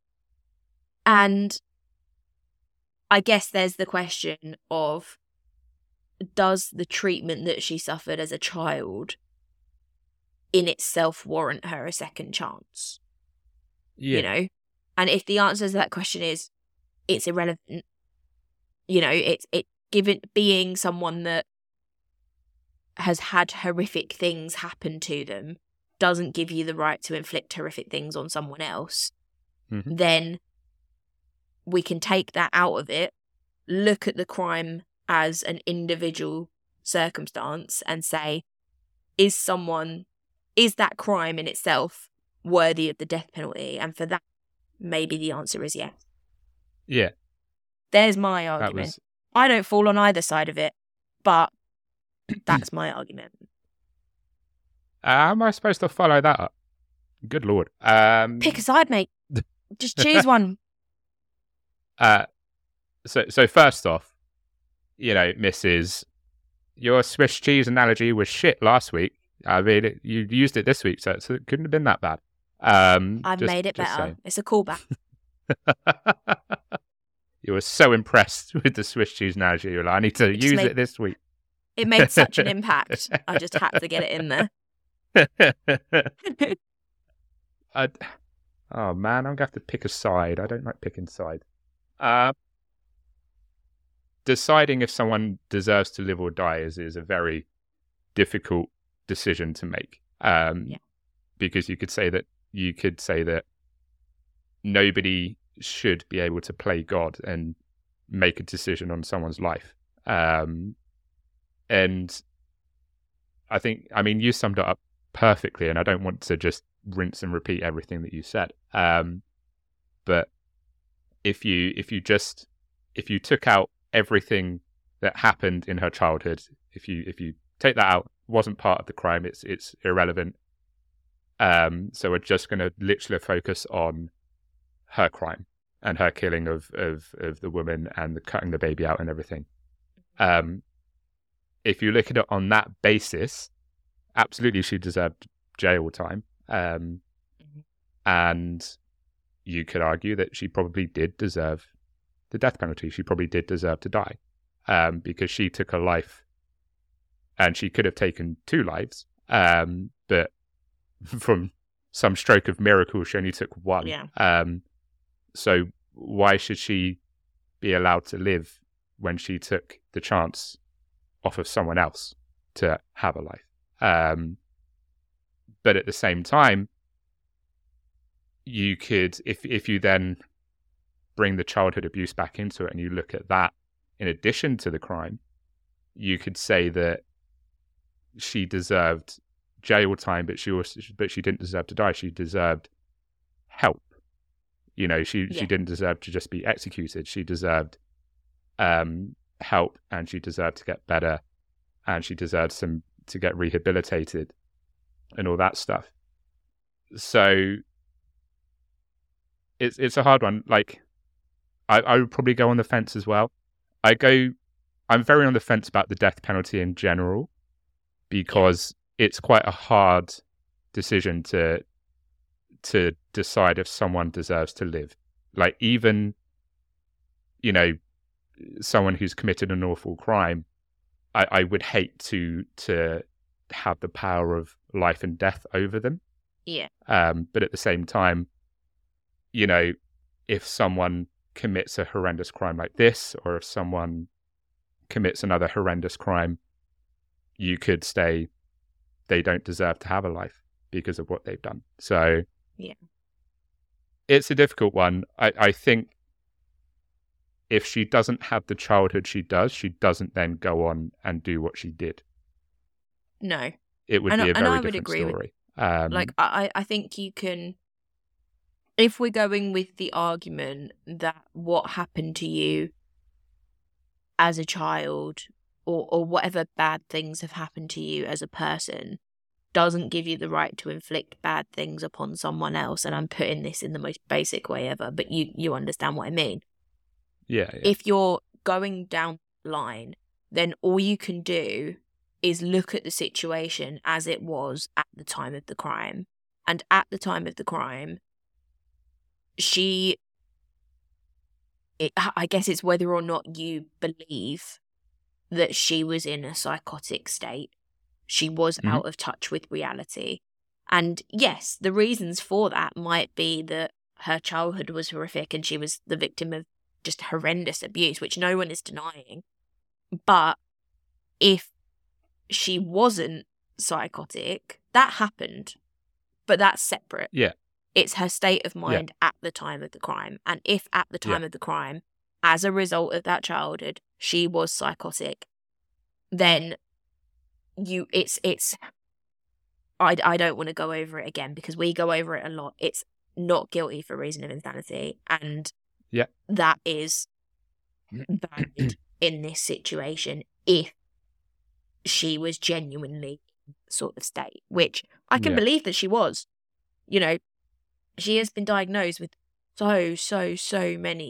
Speaker 2: and I guess there's the question of, does the treatment that she suffered as a child in itself warrant her a second chance?
Speaker 3: Yeah.
Speaker 2: You know? And if the answer to that question is, it's irrelevant, you know, it's it given being someone that has had horrific things happen to them doesn't give you the right to inflict horrific things on someone else,
Speaker 3: Mhm.
Speaker 2: then we can take that out of it, look at the crime as an individual circumstance and say, is someone, is that crime in itself worthy of the death penalty? And for that, maybe the answer is yes.
Speaker 3: Yeah.
Speaker 2: There's my
Speaker 3: That
Speaker 2: argument.
Speaker 3: was.
Speaker 2: I don't fall on either side of it, but that's my argument.
Speaker 3: How am I supposed to follow that up? Good lord. Um.
Speaker 2: Pick a side, mate. Just choose one.
Speaker 3: Uh. so so first off, you know, Missus Your Swiss cheese analogy was shit last week. I mean, it, you used it this week, so, so it couldn't have been that bad. Um,
Speaker 2: I've
Speaker 3: just,
Speaker 2: made it
Speaker 3: just
Speaker 2: better.
Speaker 3: saying.
Speaker 2: It's a callback.
Speaker 3: You were so impressed with the Swiss cheese analogy. You're like, I need to
Speaker 2: It just
Speaker 3: use
Speaker 2: made-
Speaker 3: it this week.
Speaker 2: It made such an impact. I just had to get it in there.
Speaker 3: I, oh man, I'm gonna have to pick a side. I don't like picking sides. Uh, deciding if someone deserves to live or die is, is a very difficult decision to make. Um,
Speaker 2: Yeah.
Speaker 3: Because you could say that you could say that nobody should be able to play God and make a decision on someone's life. Um, and I think, I mean, you summed it up perfectly, and I don't want to just rinse and repeat everything that you said. Um, but if you if you just if you took out everything that happened in her childhood, if you if you take that out, wasn't part of the crime, it's it's irrelevant. Um, so we're just going to literally focus on her crime and her killing of, of, of the woman and the cutting the baby out and everything. Um, if you look at it on that basis, absolutely she deserved jail time. Um,
Speaker 2: Mhm.
Speaker 3: And you could argue that she probably did deserve the death penalty. She probably did deserve to die, um, because she took a life, and she could have taken two lives, um, but from some stroke of miracle, she only took one.
Speaker 2: Yeah.
Speaker 3: Um, so why should she be allowed to live when she took the chance off of someone else to have a life? Um, but at the same time, you could, if if you then bring the childhood abuse back into it and you look at that in addition to the crime, you could say that she deserved jail time, but she also, but she didn't deserve to die. She deserved help. You know, she
Speaker 2: Yeah.
Speaker 3: she didn't deserve to just be executed. She deserved um, help, and she deserved to get better, and she deserved some to get rehabilitated, and all that stuff. So it's it's a hard one. Like, I, I would probably go on the fence as well. I go, I'm very on the fence about the death penalty in general, because it's quite a hard decision to to decide if someone deserves to live. Like, even, you know, someone who's committed an awful crime, I, I would hate to to have the power of life and death over them.
Speaker 2: Yeah.
Speaker 3: Um, but at the same time, you know, if someone commits a horrendous crime like this, or if someone commits another horrendous crime, you could say they don't deserve to have a life because of what they've done. So
Speaker 2: Yeah.
Speaker 3: it's a difficult one. I, I think if she doesn't have the childhood she does, she doesn't then go on and do what she did.
Speaker 2: No.
Speaker 3: It would
Speaker 2: And
Speaker 3: be
Speaker 2: I-
Speaker 3: a
Speaker 2: and
Speaker 3: very
Speaker 2: I would
Speaker 3: different
Speaker 2: agree with-
Speaker 3: story. Um,
Speaker 2: Like, I, I think you can, if we're going with the argument that what happened to you as a child, or, or whatever bad things have happened to you as a person, doesn't give you the right to inflict bad things upon someone else, and I'm putting this in the most basic way ever, but you, you understand what I mean.
Speaker 3: yeah, yeah.
Speaker 2: If you're going down the line, then all you can do is look at the situation as it was at the time of the crime. And at the time of the crime, she, it, I guess it's whether or not you believe that she was in a psychotic state. She was
Speaker 3: Mhm.
Speaker 2: out of touch with reality. And yes, the reasons for that might be that her childhood was horrific and she was the victim of just horrendous abuse, which no one is denying. But if she wasn't psychotic, that happened. But that's separate.
Speaker 3: Yeah.
Speaker 2: It's her state of mind at the time of the crime. And if at the time of the crime, as a result of that childhood, she was psychotic, then you it's it's I, I don't want to go over it again because we go over it a lot. It's not guilty for reason of insanity, and
Speaker 3: Yeah.
Speaker 2: that is valid in this situation if she was genuinely in that sort of state, which I can
Speaker 3: Yeah.
Speaker 2: believe that she was. You know, she has been diagnosed with so, so, so many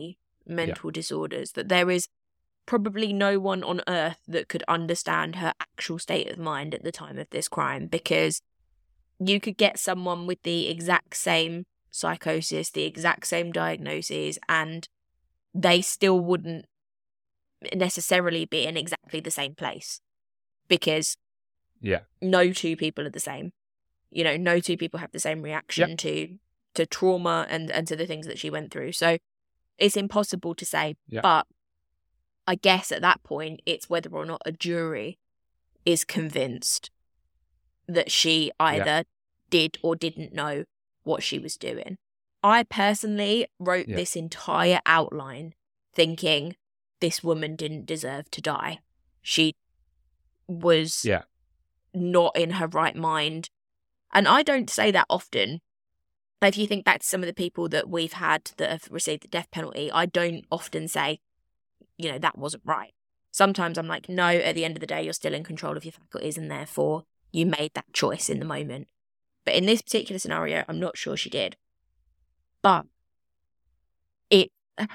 Speaker 2: mental yeah. disorders, that there is probably no one on earth that could understand her actual state of mind at the time of this crime, because you could get someone with the exact same psychosis, the exact same diagnoses, and they still wouldn't necessarily be in exactly the same place, because
Speaker 3: yeah,
Speaker 2: no two people are the same. You know, no two people have the same reaction yep. to to trauma and, and to the things that she went through. So it's impossible to say, yep. but I guess at that point, it's whether or not a jury is convinced that she either yep. did or didn't know what she was doing. I personally wrote yep. this entire outline thinking this woman didn't deserve to die. She was
Speaker 3: yeah.
Speaker 2: not in her right mind. And I don't say that often. If you think back to some of the people that we've had that have received the death penalty, I don't often say, you know, that wasn't right. Sometimes I'm like, no, at the end of the day, you're still in control of your faculties and therefore you made that choice in the moment. But in this particular scenario, I'm not sure she did. But it,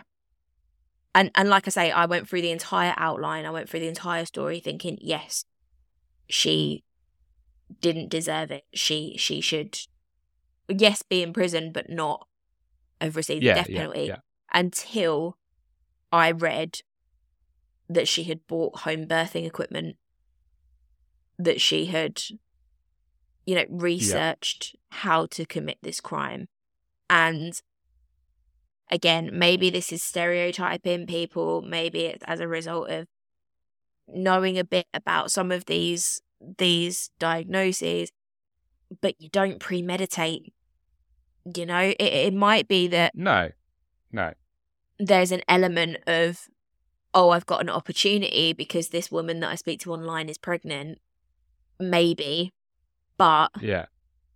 Speaker 2: and, and like I say, I went through the entire outline, I went through the entire story thinking, yes, she didn't deserve it. She she should, yes, be in prison, but not have received
Speaker 3: yeah,
Speaker 2: the death
Speaker 3: yeah,
Speaker 2: penalty
Speaker 3: yeah.
Speaker 2: until I read that she had bought home birthing equipment, that she had, you know, researched yeah. how to commit this crime. And again, maybe this is stereotyping people, maybe it's as a result of knowing a bit about some of these these diagnoses, but you don't premeditate. You know, it, it might be that
Speaker 3: no, no,
Speaker 2: there's an element of, oh, I've got an opportunity because this woman that I speak to online is pregnant, maybe, but
Speaker 3: yeah,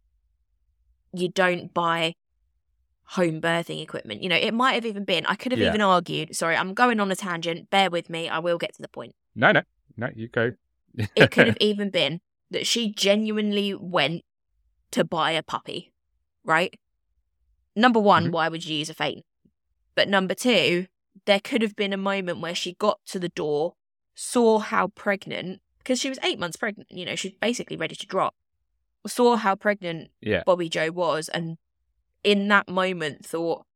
Speaker 2: you don't buy home birthing equipment. You know, it might have even been, I could have
Speaker 3: yeah.
Speaker 2: even argued, sorry, I'm going on a tangent, bear with me, I will get to the point.
Speaker 3: No, no, no, you go.
Speaker 2: It could have even been that she genuinely went to buy a puppy, right? Number one, mm-hmm. why would you use a fake? But number two, there could have been a moment where she got to the door, saw how pregnant, because she was eight months pregnant, you know, she's basically ready to drop, saw how pregnant
Speaker 3: yeah.
Speaker 2: Bobby Joe was, and in that moment thought,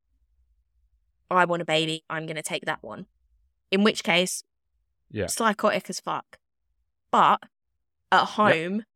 Speaker 2: I want a baby, I'm going to take that one. In which case,
Speaker 3: yeah.
Speaker 2: psychotic as fuck. But at home, yep.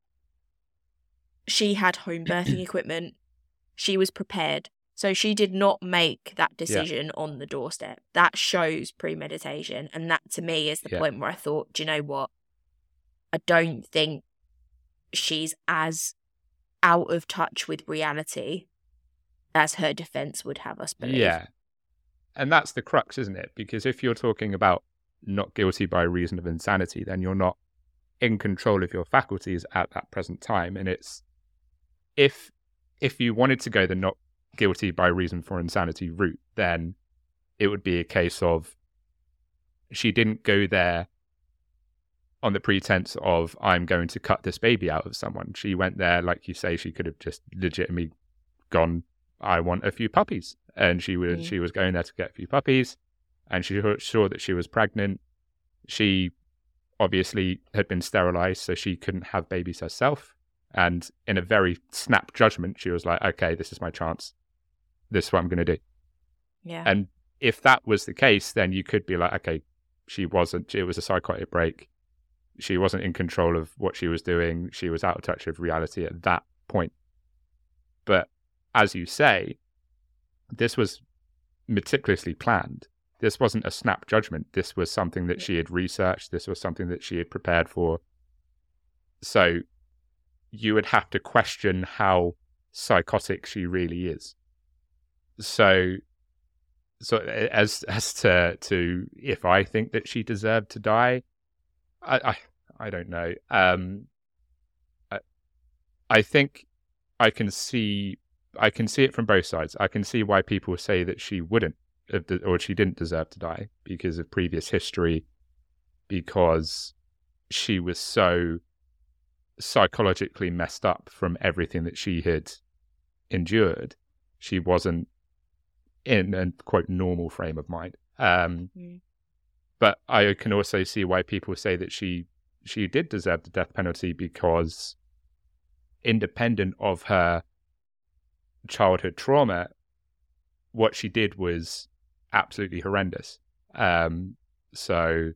Speaker 2: she had home birthing equipment. She was prepared. So she did not make that decision yeah. on the doorstep. That shows premeditation. And that to me is the yeah. point where I thought, do you know what? I don't think she's as out of touch with reality as her defense would have us believe.
Speaker 3: Yeah. And that's the crux, isn't it? Because if you're talking about not guilty by reason of insanity, then you're not in control of your faculties at that present time. And it's, if if you wanted to go the not guilty by reason for insanity route, then it would be a case of she didn't go there on the pretense of, I'm going to cut this baby out of someone. She went there, like you say, she could have just legitimately gone, I want a few puppies. And she was, mm. she was going there to get a few puppies, and she saw that she was pregnant. She obviously had been sterilized, so she couldn't have babies herself. And in a very snap judgment, she was like, okay, this is my chance. This is what I'm going to do.
Speaker 2: Yeah.
Speaker 3: And if that was the case, then you could be like, okay, she wasn't, it was a psychotic break. She wasn't in control of what she was doing. She was out of touch with reality at that point. But as you say, this was meticulously planned. This wasn't a snap judgment. This was something that she had researched. This was something that she had prepared for. So you would have to question how psychotic she really is. So, so as as to to if I think that she deserved to die, I I, I don't know. Um, I, I think I can see I can see it from both sides. I can see why people say that she wouldn't, or she didn't deserve to die because of previous history, because she was so psychologically messed up from everything that she had endured. She wasn't in a quote normal frame of mind. Um,
Speaker 2: Mm.
Speaker 3: but I can also see why people say that she she did deserve the death penalty, because independent of her childhood trauma, what she did was absolutely horrendous. Um, so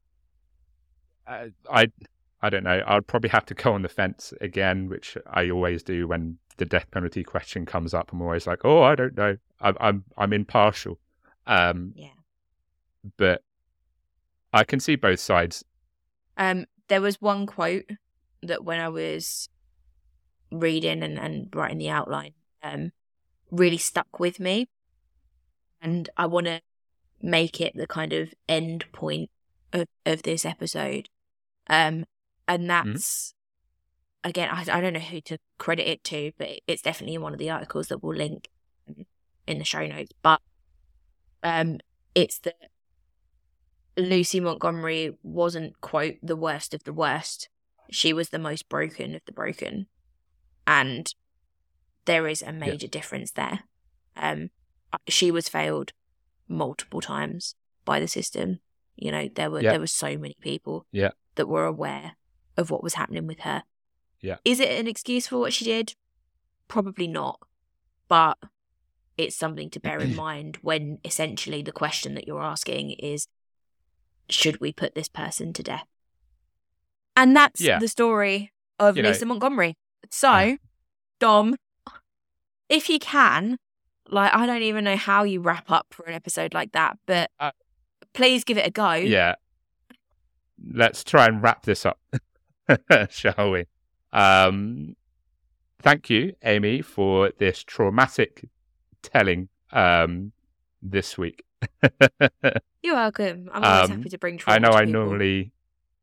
Speaker 3: I, I I don't know. I'd probably have to go on the fence again, which I always do when the death penalty question comes up. I'm always like, oh, I don't know. I'm I'm, I'm impartial. Um,
Speaker 2: Yeah.
Speaker 3: But I can see both sides.
Speaker 2: Um, there was one quote that when I was reading and, and writing the outline, um, really stuck with me. And I want to make it the kind of end point of, of this episode. Um, and that's, mm-hmm. again, I, I don't know who to credit it to, but it's definitely in one of the articles that we'll link in the show notes. But um, it's that Lucy Montgomery wasn't, quote, the worst of the worst. She was the most broken of the broken. And there is a major yeah. difference there. Um, she was failed multiple times by the system. You know, there were yeah. there were so many people
Speaker 3: yeah.
Speaker 2: that were aware of what was happening with her.
Speaker 3: Yeah.
Speaker 2: Is it an excuse for what she did? Probably not. But it's something to bear in mind when essentially the question that you're asking is, should we put this person to death? And that's yeah. the story of you Lisa know, Montgomery. So, uh, Dom, if you can, like, I don't even know how you wrap up for an episode like that, but uh, please give it a go.
Speaker 3: Yeah. Let's try and wrap this up, shall we? Um, thank you, Amy, for this traumatic telling um, this week.
Speaker 2: You're welcome. I'm always um, happy to bring trauma
Speaker 3: I know
Speaker 2: to
Speaker 3: I
Speaker 2: people.
Speaker 3: normally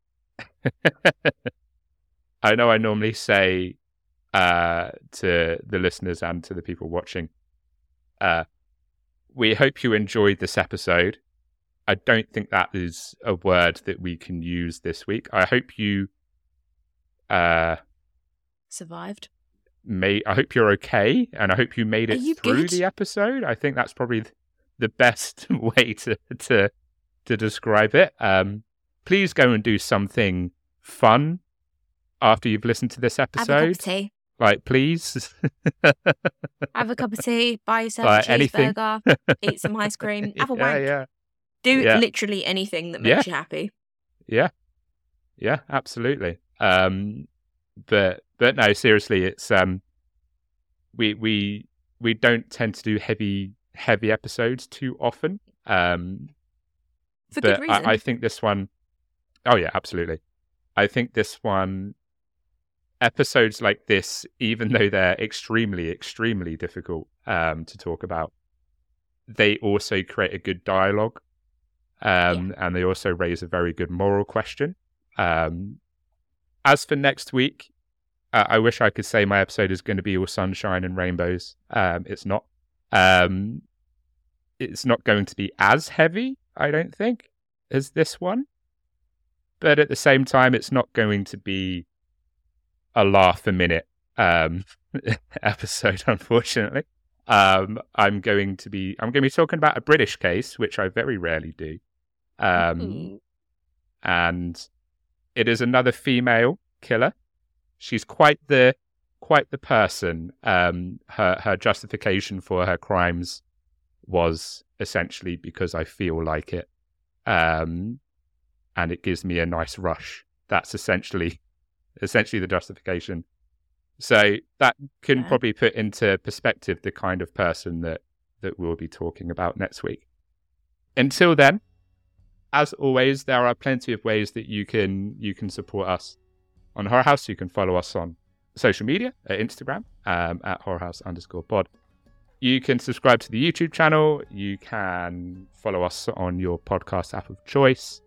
Speaker 3: I know I normally say uh, to the listeners and to the people watching, uh, we hope you enjoyed this episode. I don't think that is a word that we can use this week. I hope you uh,
Speaker 2: survived.
Speaker 3: May I hope you're okay, and I hope you made it
Speaker 2: you
Speaker 3: through
Speaker 2: good?
Speaker 3: the episode. I think that's probably the best way to to to describe it. Um, please go and do something fun after you've listened to this episode.
Speaker 2: Have a cup of tea.
Speaker 3: Like, please.
Speaker 2: Have a cup of tea. Buy yourself
Speaker 3: like
Speaker 2: a cheeseburger.
Speaker 3: Anything.
Speaker 2: Eat some ice cream. Have a
Speaker 3: yeah,
Speaker 2: wank.
Speaker 3: Yeah.
Speaker 2: Do
Speaker 3: yeah.
Speaker 2: literally anything that makes
Speaker 3: yeah.
Speaker 2: you happy.
Speaker 3: Yeah. Yeah, absolutely. Um, but but no, seriously, it's um, we we we don't tend to do heavy heavy episodes too often. Um,
Speaker 2: For
Speaker 3: but
Speaker 2: good reason.
Speaker 3: I, I think this one. Oh yeah, absolutely. I think this one. Episodes like this, even though they're extremely, extremely difficult um, to talk about, they also create a good dialogue, um, yeah. and they also raise a very good moral question. Um, as for next week, uh, I wish I could say my episode is going to be all sunshine and rainbows. Um, it's not. Um, it's not going to be as heavy, I don't think, as this one. But at the same time, it's not going to be a laugh a minute um, episode, unfortunately. Um, I'm going to be I'm going to be talking about a British case, which I very rarely do, um, mm-hmm. and it is another female killer. She's quite the quite the person. Um, her her justification for her crimes was essentially because I feel like it, um, and it gives me a nice rush. That's essentially. Essentially the justification. So that can yeah. probably put into perspective the kind of person that, that we'll be talking about next week. Until then, as always, there are plenty of ways that you can you can support us on Horror House. You can follow us on social media at Instagram um, at horrorhouse underscore pod. You can subscribe to the YouTube channel. You can follow us on your podcast app of choice.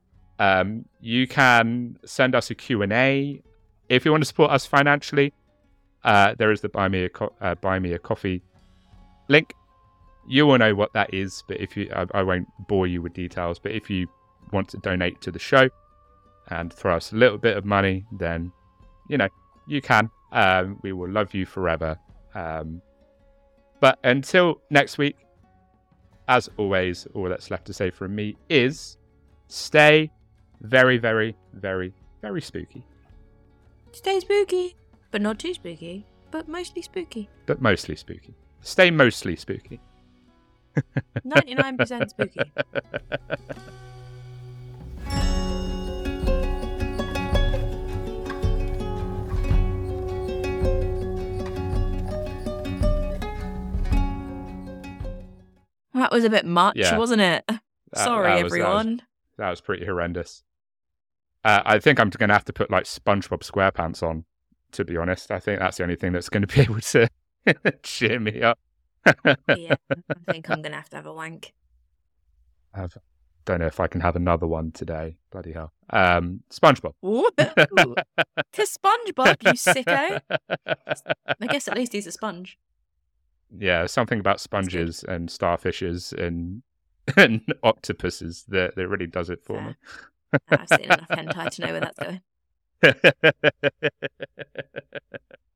Speaker 3: Um, you can send us a Q and A. If you want to support us financially, uh, there is the Buy Me a, Co- uh, Buy Me a Coffee link. You will know what that is, but if you, I, I won't bore you with details. But if you want to donate to the show and throw us a little bit of money, then, you know, you can. Um, we will love you forever. Um, but until next week, as always, all that's left to say from me is stay very, very, very, very spooky.
Speaker 2: Stay spooky, but not too spooky, but mostly spooky.
Speaker 3: But mostly spooky. Stay mostly spooky.
Speaker 2: ninety-nine percent spooky. That was a bit much,
Speaker 3: Yeah.
Speaker 2: wasn't it?
Speaker 3: That-
Speaker 2: Sorry,
Speaker 3: that was- that was-
Speaker 2: everyone.
Speaker 3: That was pretty horrendous. Uh, I think I'm going to have to put like SpongeBob SquarePants on, to be honest. I think that's the only thing that's going to be able to cheer me up.
Speaker 2: Yeah, I think I'm going to have to have a wank.
Speaker 3: I don't know if I can have another one today. Bloody hell. Um, SpongeBob.
Speaker 2: Ooh, to SpongeBob, you sicko. I guess at least he's a sponge.
Speaker 3: Yeah, something about sponges and starfishes and and octopuses that, that really does it for
Speaker 2: Fair.
Speaker 3: me.
Speaker 2: I've seen enough hentai to know where that's going.